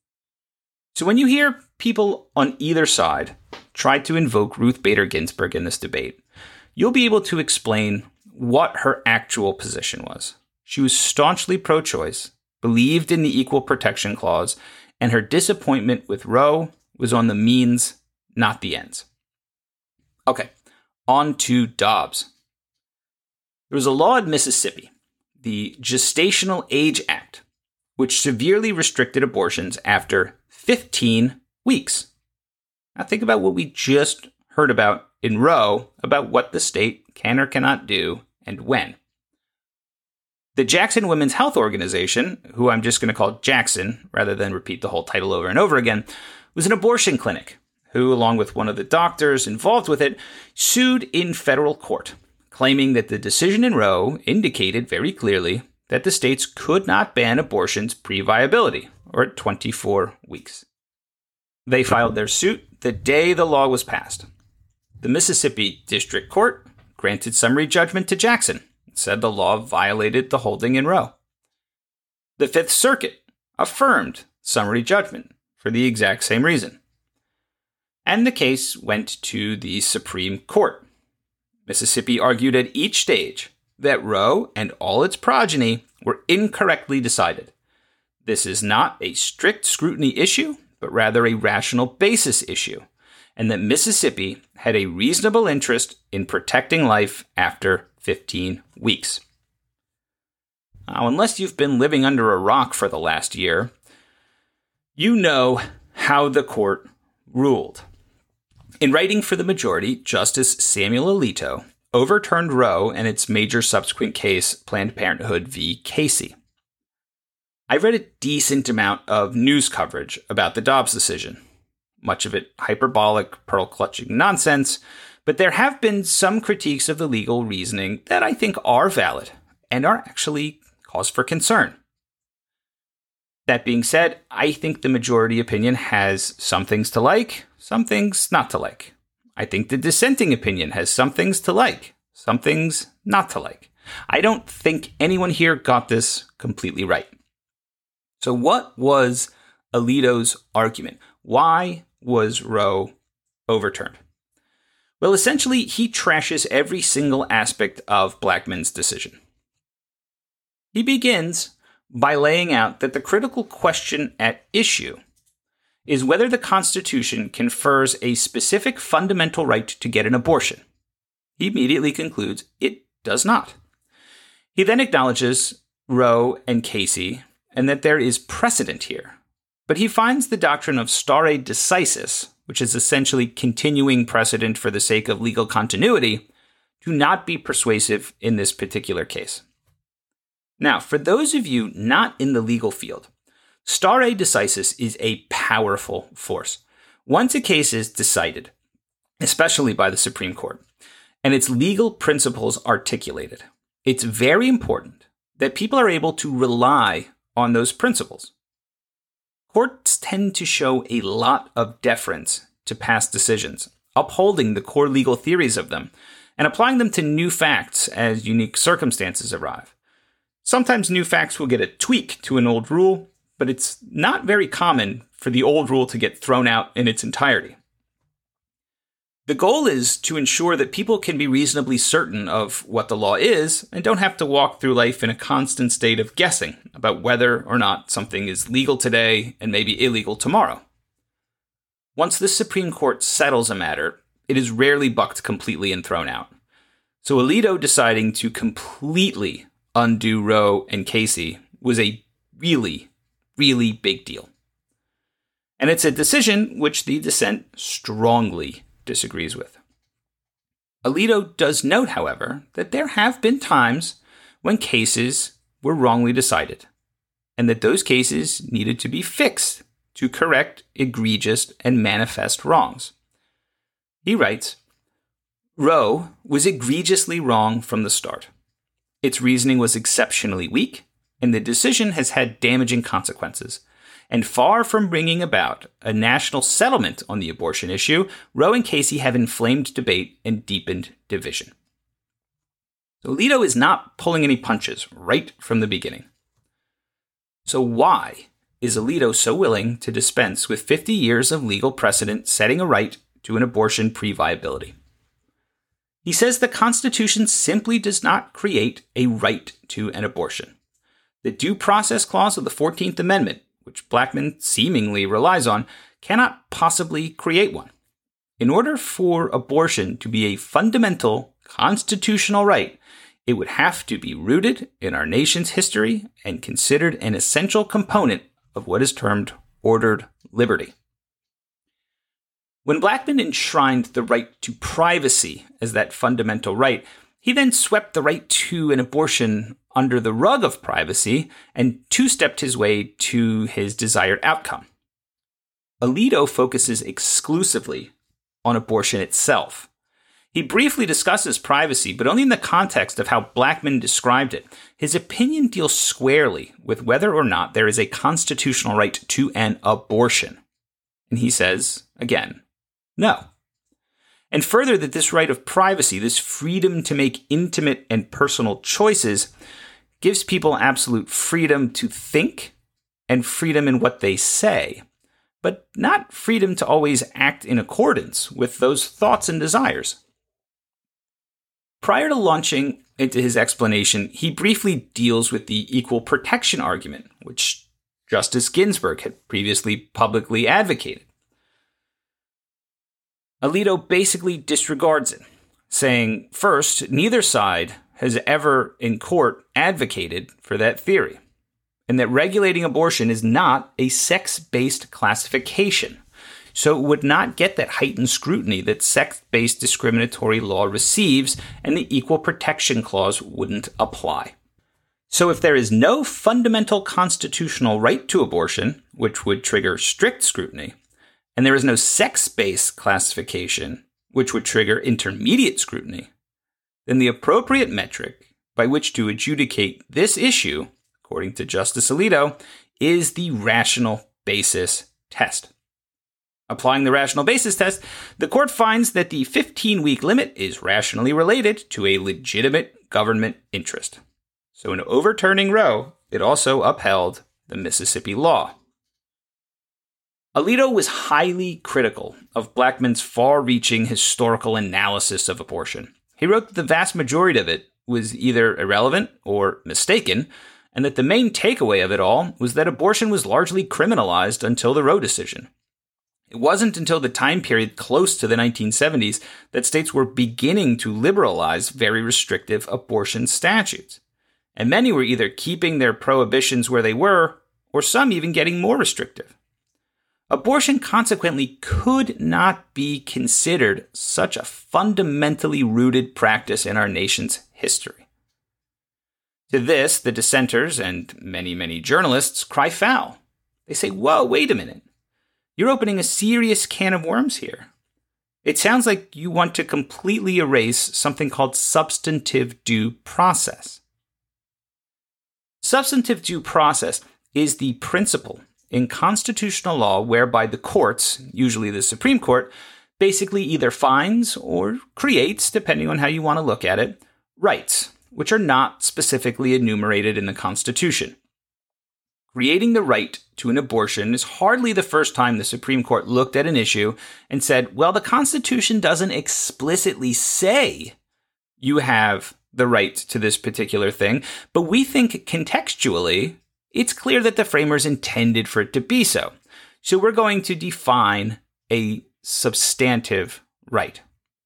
So when you hear people on either side try to invoke Ruth Bader Ginsburg in this debate, you'll be able to explain what her actual position was. She was staunchly pro-choice, believed in the Equal Protection Clause, and her disappointment with Roe was on the means, not the ends. Okay, on to Dobbs. There was a law in Mississippi, the Gestational Age Act, which severely restricted abortions after fifteen weeks. Now think about what we just heard about in Roe, about what the state can or cannot do and when. The Jackson Women's Health Organization, who I'm just going to call Jackson rather than repeat the whole title over and over again, was an abortion clinic who, along with one of the doctors involved with it, sued in federal court, claiming that the decision in Roe indicated very clearly that the states could not ban abortions pre-viability, or at twenty-four weeks. They filed their suit the day the law was passed. The Mississippi District Court granted summary judgment to Jackson, and said the law violated the holding in Roe. The Fifth Circuit affirmed summary judgment for the exact same reason. And the case went to the Supreme Court. Mississippi argued at each stage that Roe and all its progeny were incorrectly decided. This is not a strict scrutiny issue, but rather a rational basis issue, and that Mississippi had a reasonable interest in protecting life after fifteen weeks. Now, unless you've been living under a rock for the last year, you know how the court ruled. In writing for the majority, Justice Samuel Alito overturned Roe and its major subsequent case, Planned Parenthood v. Casey. I read a decent amount of news coverage about the Dobbs decision, much of it hyperbolic, pearl-clutching nonsense, but there have been some critiques of the legal reasoning that I think are valid and are actually cause for concern. That being said, I think the majority opinion has some things to like, some things not to like. I think the dissenting opinion has some things to like, some things not to like. I don't think anyone here got this completely right. So what was Alito's argument? Why was Roe overturned? Well, essentially, he trashes every single aspect of Blackmun's decision. He begins by laying out that the critical question at issue is whether the Constitution confers a specific fundamental right to get an abortion. He immediately concludes it does not. He then acknowledges Roe and Casey and that there is precedent here, but he finds the doctrine of stare decisis, which is essentially continuing precedent for the sake of legal continuity, to not be persuasive in this particular case. Now, for those of you not in the legal field, stare decisis is a powerful force. Once a case is decided, especially by the Supreme Court, and its legal principles articulated, it's very important that people are able to rely on those principles. Courts tend to show a lot of deference to past decisions, upholding the core legal theories of them, and applying them to new facts as unique circumstances arrive. Sometimes new facts will get a tweak to an old rule, but it's not very common for the old rule to get thrown out in its entirety. The goal is to ensure that people can be reasonably certain of what the law is and don't have to walk through life in a constant state of guessing about whether or not something is legal today and maybe illegal tomorrow. Once the Supreme Court settles a matter, it is rarely bucked completely and thrown out. So Alito deciding to completely undo Roe and Casey was a really, really big deal. And it's a decision which the dissent strongly disagrees with. Alito does note, however, that there have been times when cases were wrongly decided, and that those cases needed to be fixed to correct egregious and manifest wrongs. He writes, Roe was egregiously wrong from the start. Its reasoning was exceptionally weak, and the decision has had damaging consequences. And far from bringing about a national settlement on the abortion issue, Roe and Casey have inflamed debate and deepened division. So Alito is not pulling any punches right from the beginning. So why is Alito so willing to dispense with fifty years of legal precedent setting a right to an abortion pre-viability? He says the Constitution simply does not create a right to an abortion. The Due Process Clause of the fourteenth Amendment, which Blackmun seemingly relies on, cannot possibly create one. In order for abortion to be a fundamental constitutional right, it would have to be rooted in our nation's history and considered an essential component of what is termed ordered liberty. When Blackmun enshrined the right to privacy as that fundamental right, he then swept the right to an abortion under the rug of privacy and two-stepped his way to his desired outcome. Alito focuses exclusively on abortion itself. He briefly discusses privacy, but only in the context of how Blackmun described it. His opinion deals squarely with whether or not there is a constitutional right to an abortion. And he says, again, no. And further, that this right of privacy, this freedom to make intimate and personal choices, gives people absolute freedom to think and freedom in what they say, but not freedom to always act in accordance with those thoughts and desires. Prior to launching into his explanation, he briefly deals with the equal protection argument, which Justice Ginsburg had previously publicly advocated. Alito basically disregards it, saying, first, neither side has ever in court advocated for that theory, and that regulating abortion is not a sex-based classification, so it would not get that heightened scrutiny that sex-based discriminatory law receives, and the Equal Protection Clause wouldn't apply. So if there is no fundamental constitutional right to abortion, which would trigger strict scrutiny, and there is no sex-based classification, which would trigger intermediate scrutiny, then the appropriate metric by which to adjudicate this issue, according to Justice Alito, is the rational basis test. Applying the rational basis test, the court finds that the fifteen-week limit is rationally related to a legitimate government interest. So in overturning Roe, it also upheld the Mississippi law. Alito was highly critical of Blackmun's far-reaching historical analysis of abortion. He wrote that the vast majority of it was either irrelevant or mistaken, and that the main takeaway of it all was that abortion was largely criminalized until the Roe decision. It wasn't until the time period close to the nineteen seventies that states were beginning to liberalize very restrictive abortion statutes. And many were either keeping their prohibitions where they were, or some even getting more restrictive. Abortion consequently could not be considered such a fundamentally rooted practice in our nation's history. To this, the dissenters and many, many journalists cry foul. They say, whoa, wait a minute. You're opening a serious can of worms here. It sounds like you want to completely erase something called substantive due process. Substantive due process is the principle in constitutional law whereby the courts, usually the Supreme Court, basically either finds or creates, depending on how you want to look at it, rights, which are not specifically enumerated in the Constitution. Creating the right to an abortion is hardly the first time the Supreme Court looked at an issue and said, well, the Constitution doesn't explicitly say you have the right to this particular thing, but we think contextually it's clear that the framers intended for it to be so. So we're going to define a substantive right.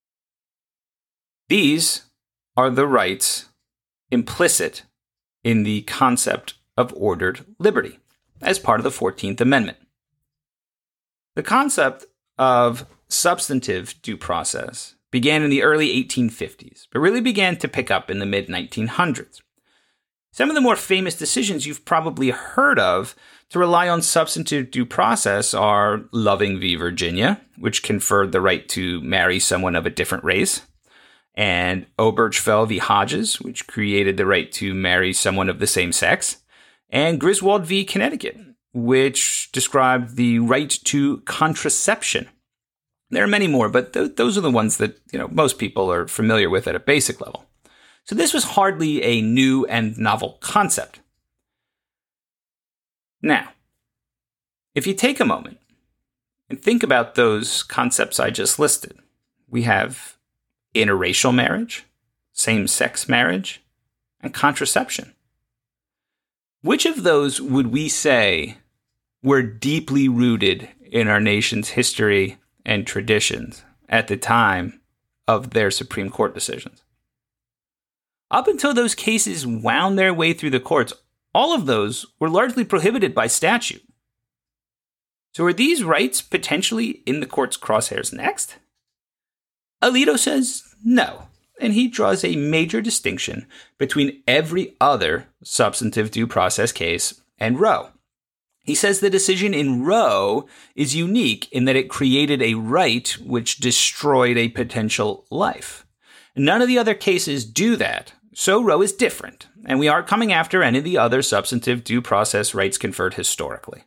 These are the rights implicit in the concept of ordered liberty as part of the fourteenth Amendment. The concept of substantive due process began in the early eighteen fifties, but really began to pick up in the mid nineteen hundreds. Some of the more famous decisions you've probably heard of to rely on substantive due process are Loving v. Virginia, which conferred the right to marry someone of a different race, and Obergefell v. Hodges, which created the right to marry someone of the same sex, and Griswold v. Connecticut, which described the right to contraception. There are many more, but th- those are the ones that, you know, most people are familiar with at a basic level. So this was hardly a new and novel concept. Now, if you take a moment and think about those concepts I just listed, we have interracial marriage, same-sex marriage, and contraception. Which of those would we say were deeply rooted in our nation's history and traditions at the time of their Supreme Court decisions? Up until those cases wound their way through the courts, all of those were largely prohibited by statute. So are these rights potentially in the court's crosshairs next? Alito says no, and he draws a major distinction between every other substantive due process case and Roe. He says the decision in Roe is unique in that it created a right which destroyed a potential life. None of the other cases do that. So Roe is different, and we aren't coming after any of the other substantive due process rights conferred historically.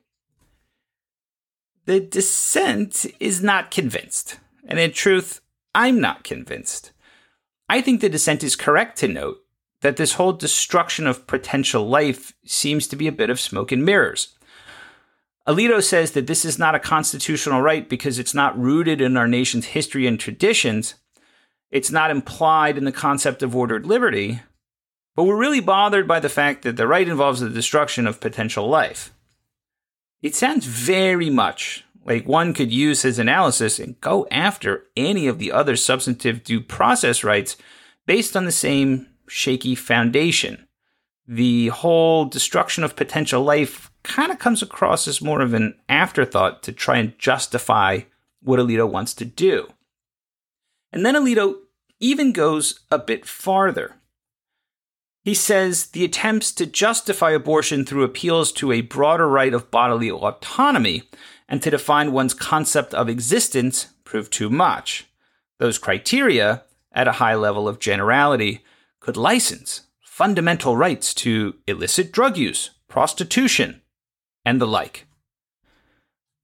The dissent is not convinced, and in truth, I'm not convinced. I think the dissent is correct to note that this whole destruction of potential life seems to be a bit of smoke and mirrors. Alito says that this is not a constitutional right because it's not rooted in our nation's history and traditions. It's not implied in the concept of ordered liberty, but we're really bothered by the fact that the right involves the destruction of potential life. It sounds very much like one could use his analysis and go after any of the other substantive due process rights based on the same shaky foundation. The whole destruction of potential life kind of comes across as more of an afterthought to try and justify what Alito wants to do. And then Alito even goes a bit farther. He says the attempts to justify abortion through appeals to a broader right of bodily autonomy and to define one's concept of existence prove too much. Those criteria, at a high level of generality, could license fundamental rights to illicit drug use, prostitution, and the like.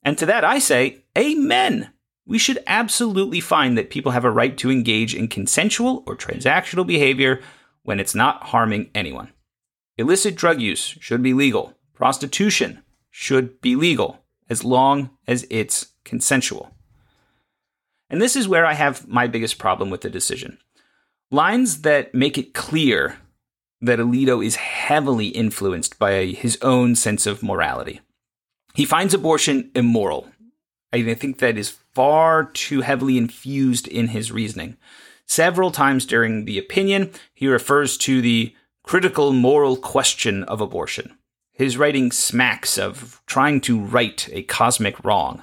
And to that I say, amen. We should absolutely find that people have a right to engage in consensual or transactional behavior when it's not harming anyone. Illicit drug use should be legal. Prostitution should be legal as long as it's consensual. And this is where I have my biggest problem with the decision. Lines that make it clear that Alito is heavily influenced by his own sense of morality. He finds abortion immoral. I think that is far too heavily infused in his reasoning. Several times during the opinion, he refers to the critical moral question of abortion. His writing smacks of trying to right a cosmic wrong.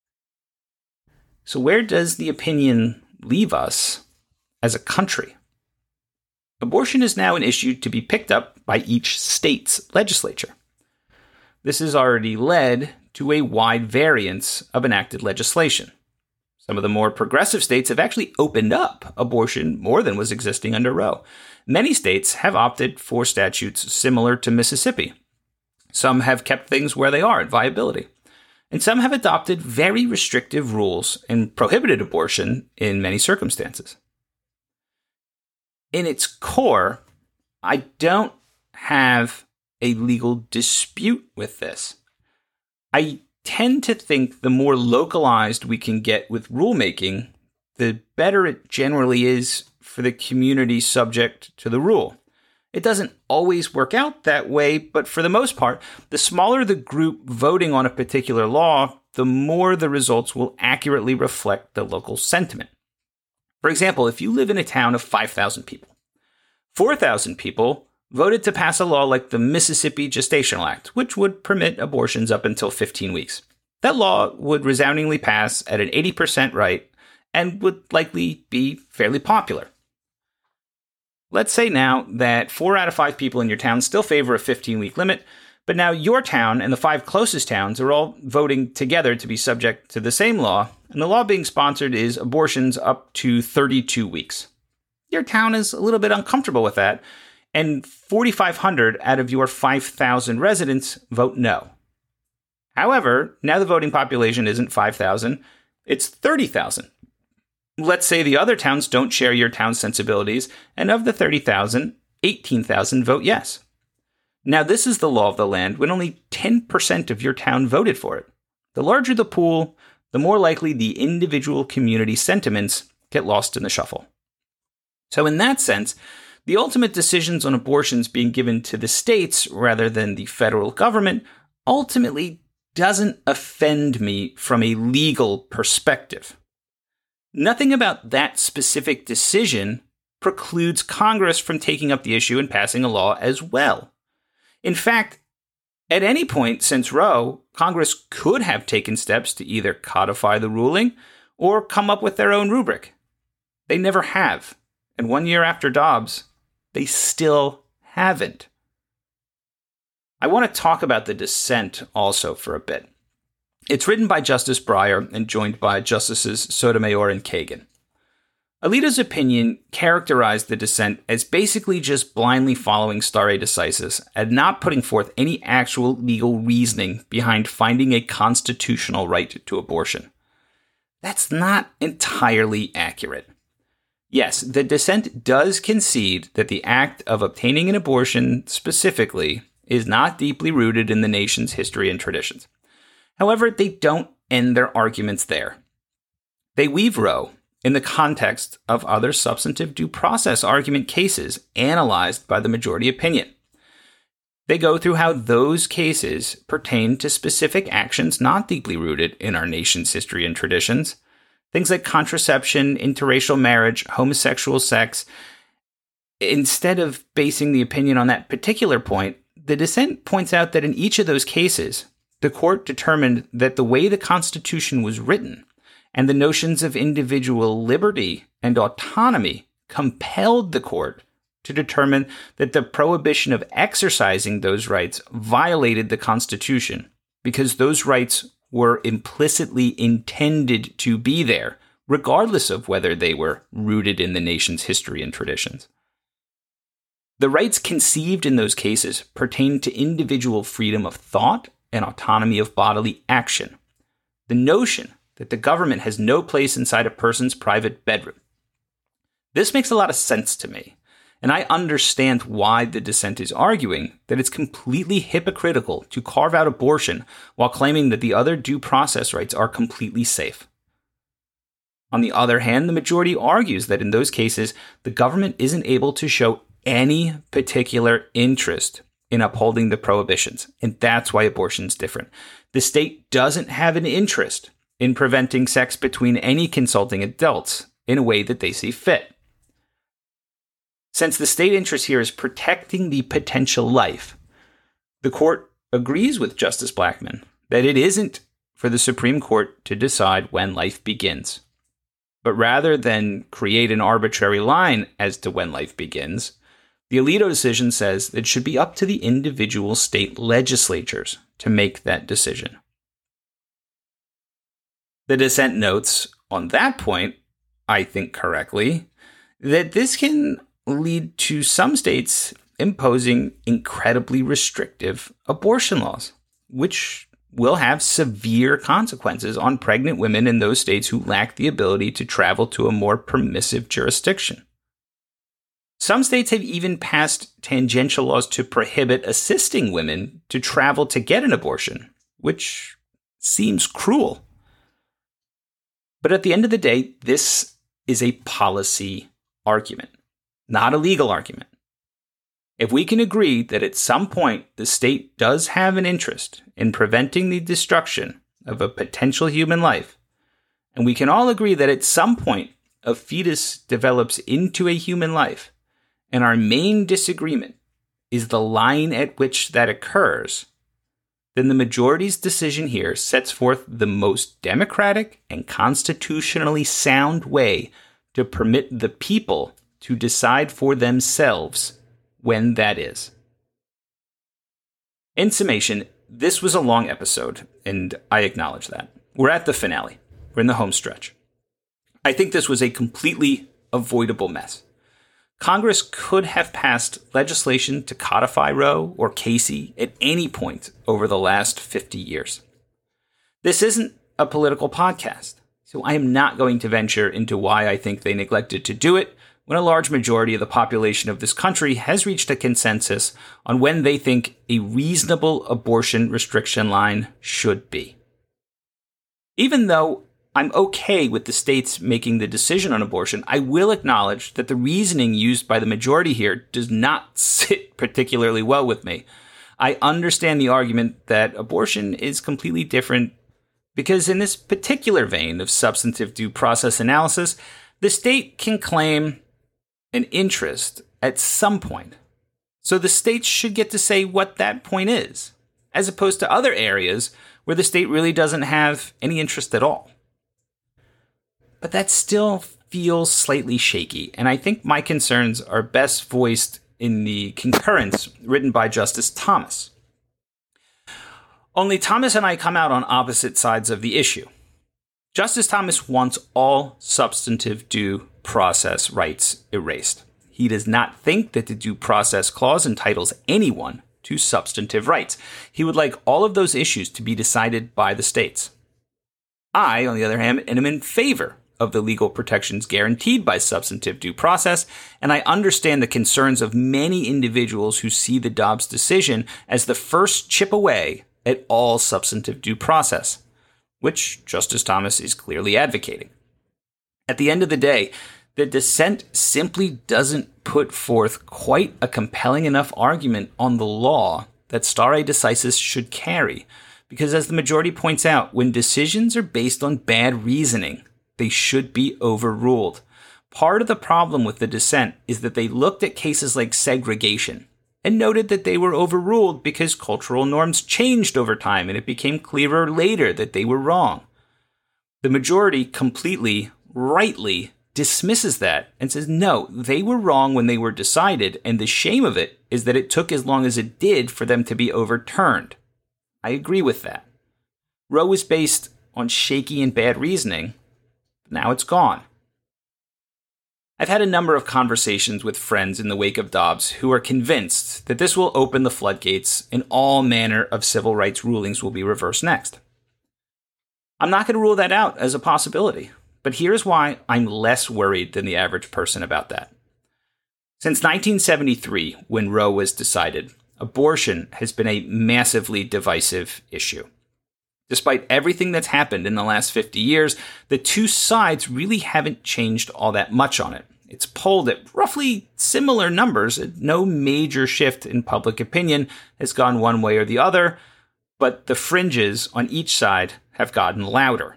So where does the opinion leave us as a country? Abortion is now an issue to be picked up by each state's legislature. This has already led to a wide variance of enacted legislation. Some of the more progressive states have actually opened up abortion more than was existing under Roe. Many states have opted for statutes similar to Mississippi. Some have kept things where they are at viability. And some have adopted very restrictive rules and prohibited abortion in many circumstances. In its core, I don't have a legal dispute with this. I tend to think the more localized we can get with rulemaking, the better it generally is for the community subject to the rule. It doesn't always work out that way, but for the most part, the smaller the group voting on a particular law, the more the results will accurately reflect the local sentiment. For example, if you live in a town of five thousand people, four thousand people voted to pass a law like the Mississippi Gestational Act, which would permit abortions up until fifteen weeks. That law would resoundingly pass at an eighty percent rate and would likely be fairly popular. Let's say now that four out of five people in your town still favor a fifteen-week limit, but now your town and the five closest towns are all voting together to be subject to the same law, and the law being sponsored is abortions up to thirty-two weeks. Your town is a little bit uncomfortable with that, and forty-five hundred out of your five thousand residents vote no. However, now the voting population isn't five thousand, it's thirty thousand. Let's say the other towns don't share your town's sensibilities, and of the thirty thousand, eighteen thousand vote yes. Now this is the law of the land when only ten percent of your town voted for it. The larger the pool, the more likely the individual community sentiments get lost in the shuffle. So in that sense, the ultimate decisions on abortions being given to the states rather than the federal government ultimately doesn't offend me from a legal perspective. Nothing about that specific decision precludes Congress from taking up the issue and passing a law as well. In fact, at any point since Roe, Congress could have taken steps to either codify the ruling or come up with their own rubric. They never have. And one year after Dobbs, they still haven't. I want to talk about the dissent also for a bit. It's written by Justice Breyer and joined by Justices Sotomayor and Kagan. Alito's opinion characterized the dissent as basically just blindly following stare decisis and not putting forth any actual legal reasoning behind finding a constitutional right to abortion. That's not entirely accurate. Yes, the dissent does concede that the act of obtaining an abortion specifically is not deeply rooted in the nation's history and traditions. However, they don't end their arguments there. They weave Roe in the context of other substantive due process argument cases analyzed by the majority opinion. They go through how those cases pertain to specific actions not deeply rooted in our nation's history and traditions, things like contraception, interracial marriage, homosexual sex. Instead of basing the opinion on that particular point, the dissent points out that in each of those cases, the court determined that the way the Constitution was written and the notions of individual liberty and autonomy compelled the court to determine that the prohibition of exercising those rights violated the Constitution because those rights were implicitly intended to be there, regardless of whether they were rooted in the nation's history and traditions. The rights conceived in those cases pertain to individual freedom of thought and autonomy of bodily action. the notion that the government has no place inside a person's private bedroom. This makes a lot of sense to me, and I understand why the dissent is arguing that it's completely hypocritical to carve out abortion while claiming that the other due process rights are completely safe. On the other hand, the majority argues that in those cases, the government isn't able to show any particular interest in upholding the prohibitions, and that's why abortion's different. The state doesn't have an interest in preventing sex between any consulting adults in a way that they see fit. Since the state interest here is protecting the potential life, the court agrees with Justice Blackmun that it isn't for the Supreme Court to decide when life begins. But rather than create an arbitrary line as to when life begins, the Alito decision says that it should be up to the individual state legislatures to make that decision. The dissent notes on that point, I think correctly, that this can lead to some states imposing incredibly restrictive abortion laws, which will have severe consequences on pregnant women in those states who lack the ability to travel to a more permissive jurisdiction. Some states have even passed tangential laws to prohibit assisting women to travel to get an abortion, which seems cruel. But at the end of the day, this is a policy argument, not a legal argument. If we can agree that at some point the state does have an interest in preventing the destruction of a potential human life, and we can all agree that at some point a fetus develops into a human life, and our main disagreement is the line at which that occurs, then the majority's decision here sets forth the most democratic and constitutionally sound way to permit the people to decide for themselves when that is. In summation, this was a long episode, and I acknowledge that. We're at the finale. We're in the home stretch. I think this was a completely avoidable mess. Congress could have passed legislation to codify Roe or Casey at any point over the last fifty years. This isn't a political podcast, so I am not going to venture into why I think they neglected to do it when a large majority of the population of this country has reached a consensus on when they think a reasonable abortion restriction line should be. Even though I'm okay with the states making the decision on abortion, I will acknowledge that the reasoning used by the majority here does not sit particularly well with me. I understand the argument that abortion is completely different because in this particular vein of substantive due process analysis, the state can claim an interest at some point. So the states should get to say what that point is, as opposed to other areas where the state really doesn't have any interest at all. But that still feels slightly shaky, and I think my concerns are best voiced in the concurrence written by Justice Thomas. Only Thomas and I come out on opposite sides of the issue. Justice Thomas wants all substantive due process rights erased. He does not think that the Due Process Clause entitles anyone to substantive rights. He would like all of those issues to be decided by the states. I, on the other hand, am in favor of the legal protections guaranteed by substantive due process, and I understand the concerns of many individuals who see the Dobbs decision as the first chip away at all substantive due process, which Justice Thomas is clearly advocating. At the end of the day, the dissent simply doesn't put forth quite a compelling enough argument on the law that stare decisis should carry, because as the majority points out, when decisions are based on bad reasoning, they should be overruled. Part of the problem with the dissent is that they looked at cases like segregation and noted that they were overruled because cultural norms changed over time and it became clearer later that they were wrong. The majority completely, rightly, dismisses that and says, no, they were wrong when they were decided, and the shame of it is that it took as long as it did for them to be overturned. I agree with that. Roe was based on shaky and bad reasoning. Now it's gone. I've had a number of conversations with friends in the wake of Dobbs who are convinced that this will open the floodgates and all manner of civil rights rulings will be reversed next. I'm not going to rule that out as a possibility, but here's why I'm less worried than the average person about that. Since nineteen seventy-three, when Roe was decided, abortion has been a massively divisive issue. Despite everything that's happened in the last fifty years, the two sides really haven't changed all that much on it. It's polled at roughly similar numbers. No major shift in public opinion has gone one way or the other, but the fringes on each side have gotten louder.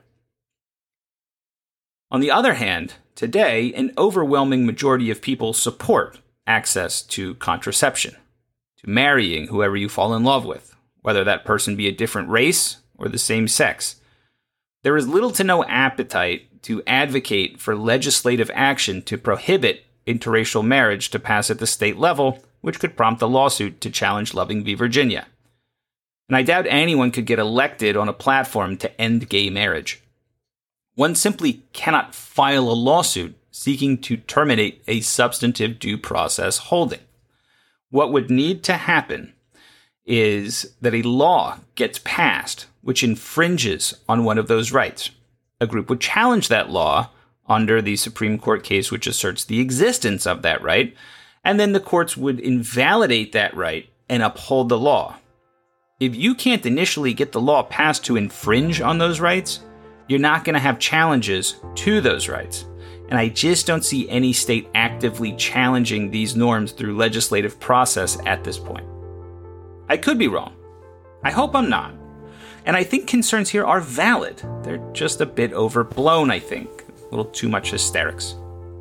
On the other hand, today, an overwhelming majority of people support access to contraception, to marrying whoever you fall in love with, whether that person be a different race or the same sex. There is little to no appetite to advocate for legislative action to prohibit interracial marriage to pass at the state level, which could prompt a lawsuit to challenge Loving v. Virginia. And I doubt anyone could get elected on a platform to end gay marriage. One simply cannot file a lawsuit seeking to terminate a substantive due process holding. What would need to happen is that a law gets passed which infringes on one of those rights. A group would challenge that law under the Supreme Court case which asserts the existence of that right, and then the courts would invalidate that right and uphold the law. If you can't initially get the law passed to infringe on those rights, you're not going to have challenges to those rights. And I just don't see any state actively challenging these norms through legislative process at this point. I could be wrong. I hope I'm not. And I think concerns here are valid. They're just a bit overblown, I think. A little too much hysterics.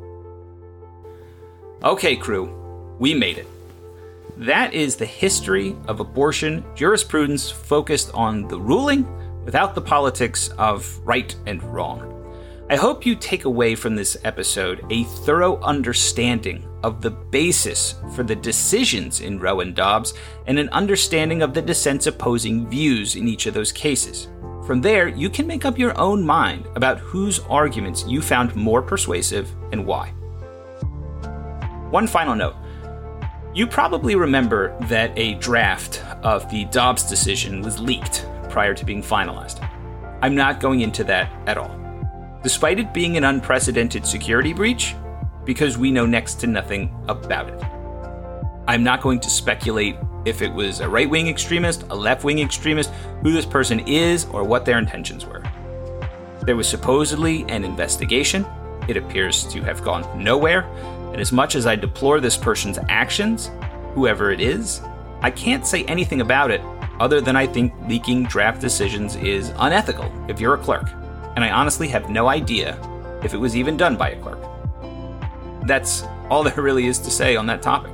Okay, crew, we made it. That is the history of abortion jurisprudence focused on the ruling without the politics of right and wrong. I hope you take away from this episode a thorough understanding of the basis for the decisions in Roe and Dobbs and an understanding of the dissent's opposing views in each of those cases. From there, you can make up your own mind about whose arguments you found more persuasive and why. One final note. You probably remember that a draft of the Dobbs decision was leaked prior to being finalized. I'm not going into that at all. Despite it being an unprecedented security breach, because we know next to nothing about it. I'm not going to speculate if it was a right-wing extremist, a left-wing extremist, who this person is, or what their intentions were. There was supposedly an investigation. It appears to have gone nowhere, and as much as I deplore this person's actions, whoever it is, I can't say anything about it other than I think leaking draft decisions is unethical if you're a clerk, and I honestly have no idea if it was even done by a clerk. That's all there really is to say on that topic.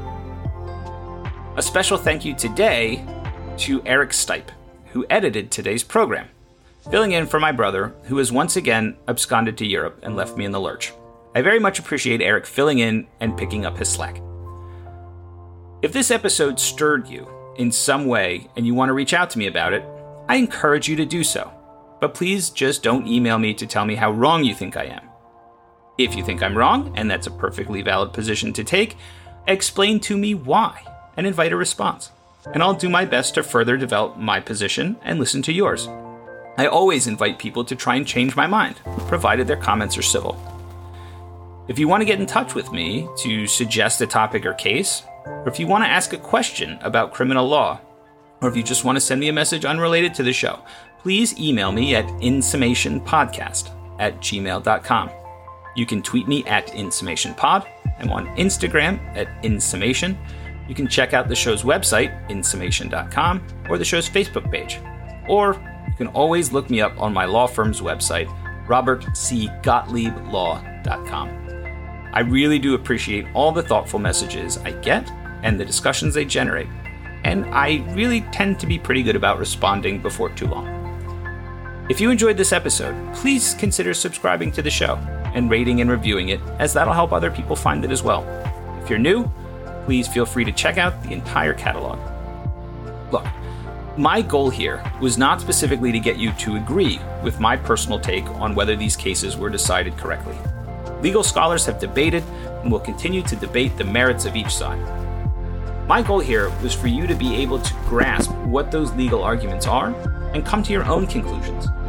A special thank you today to Eric Stipe, who edited today's program, filling in for my brother, who has once again absconded to Europe and left me in the lurch. I very much appreciate Eric filling in and picking up his slack. If this episode stirred you in some way and you want to reach out to me about it, I encourage you to do so. But please just don't email me to tell me how wrong you think I am. If you think I'm wrong, and that's a perfectly valid position to take, explain to me why and invite a response. And I'll do my best to further develop my position and listen to yours. I always invite people to try and change my mind, provided their comments are civil. If you want to get in touch with me to suggest a topic or case, or if you want to ask a question about criminal law, or if you just want to send me a message unrelated to the show, please email me at insummationpodcast at gmail dot com. You can tweet me at insummationpod. I'm on Instagram at insummation. You can check out the show's website, insummation dot com, or the show's Facebook page. Or you can always look me up on my law firm's website, robert c gottlieb law dot com. I really do appreciate all the thoughtful messages I get and the discussions they generate, and I really tend to be pretty good about responding before too long. If you enjoyed this episode, please consider subscribing to the show and rating and reviewing it, as that'll help other people find it as well. If you're new, please feel free to check out the entire catalog. Look, my goal here was not specifically to get you to agree with my personal take on whether these cases were decided correctly. Legal scholars have debated and will continue to debate the merits of each side. My goal here was for you to be able to grasp what those legal arguments are and come to your own conclusions.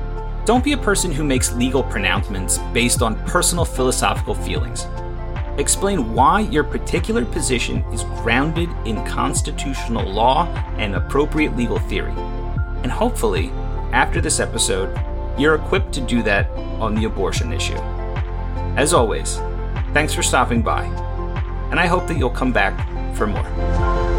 Don't be a person who makes legal pronouncements based on personal philosophical feelings. Explain why your particular position is grounded in constitutional law and appropriate legal theory. And hopefully, after this episode, you're equipped to do that on the abortion issue. As always, thanks for stopping by, and I hope that you'll come back for more.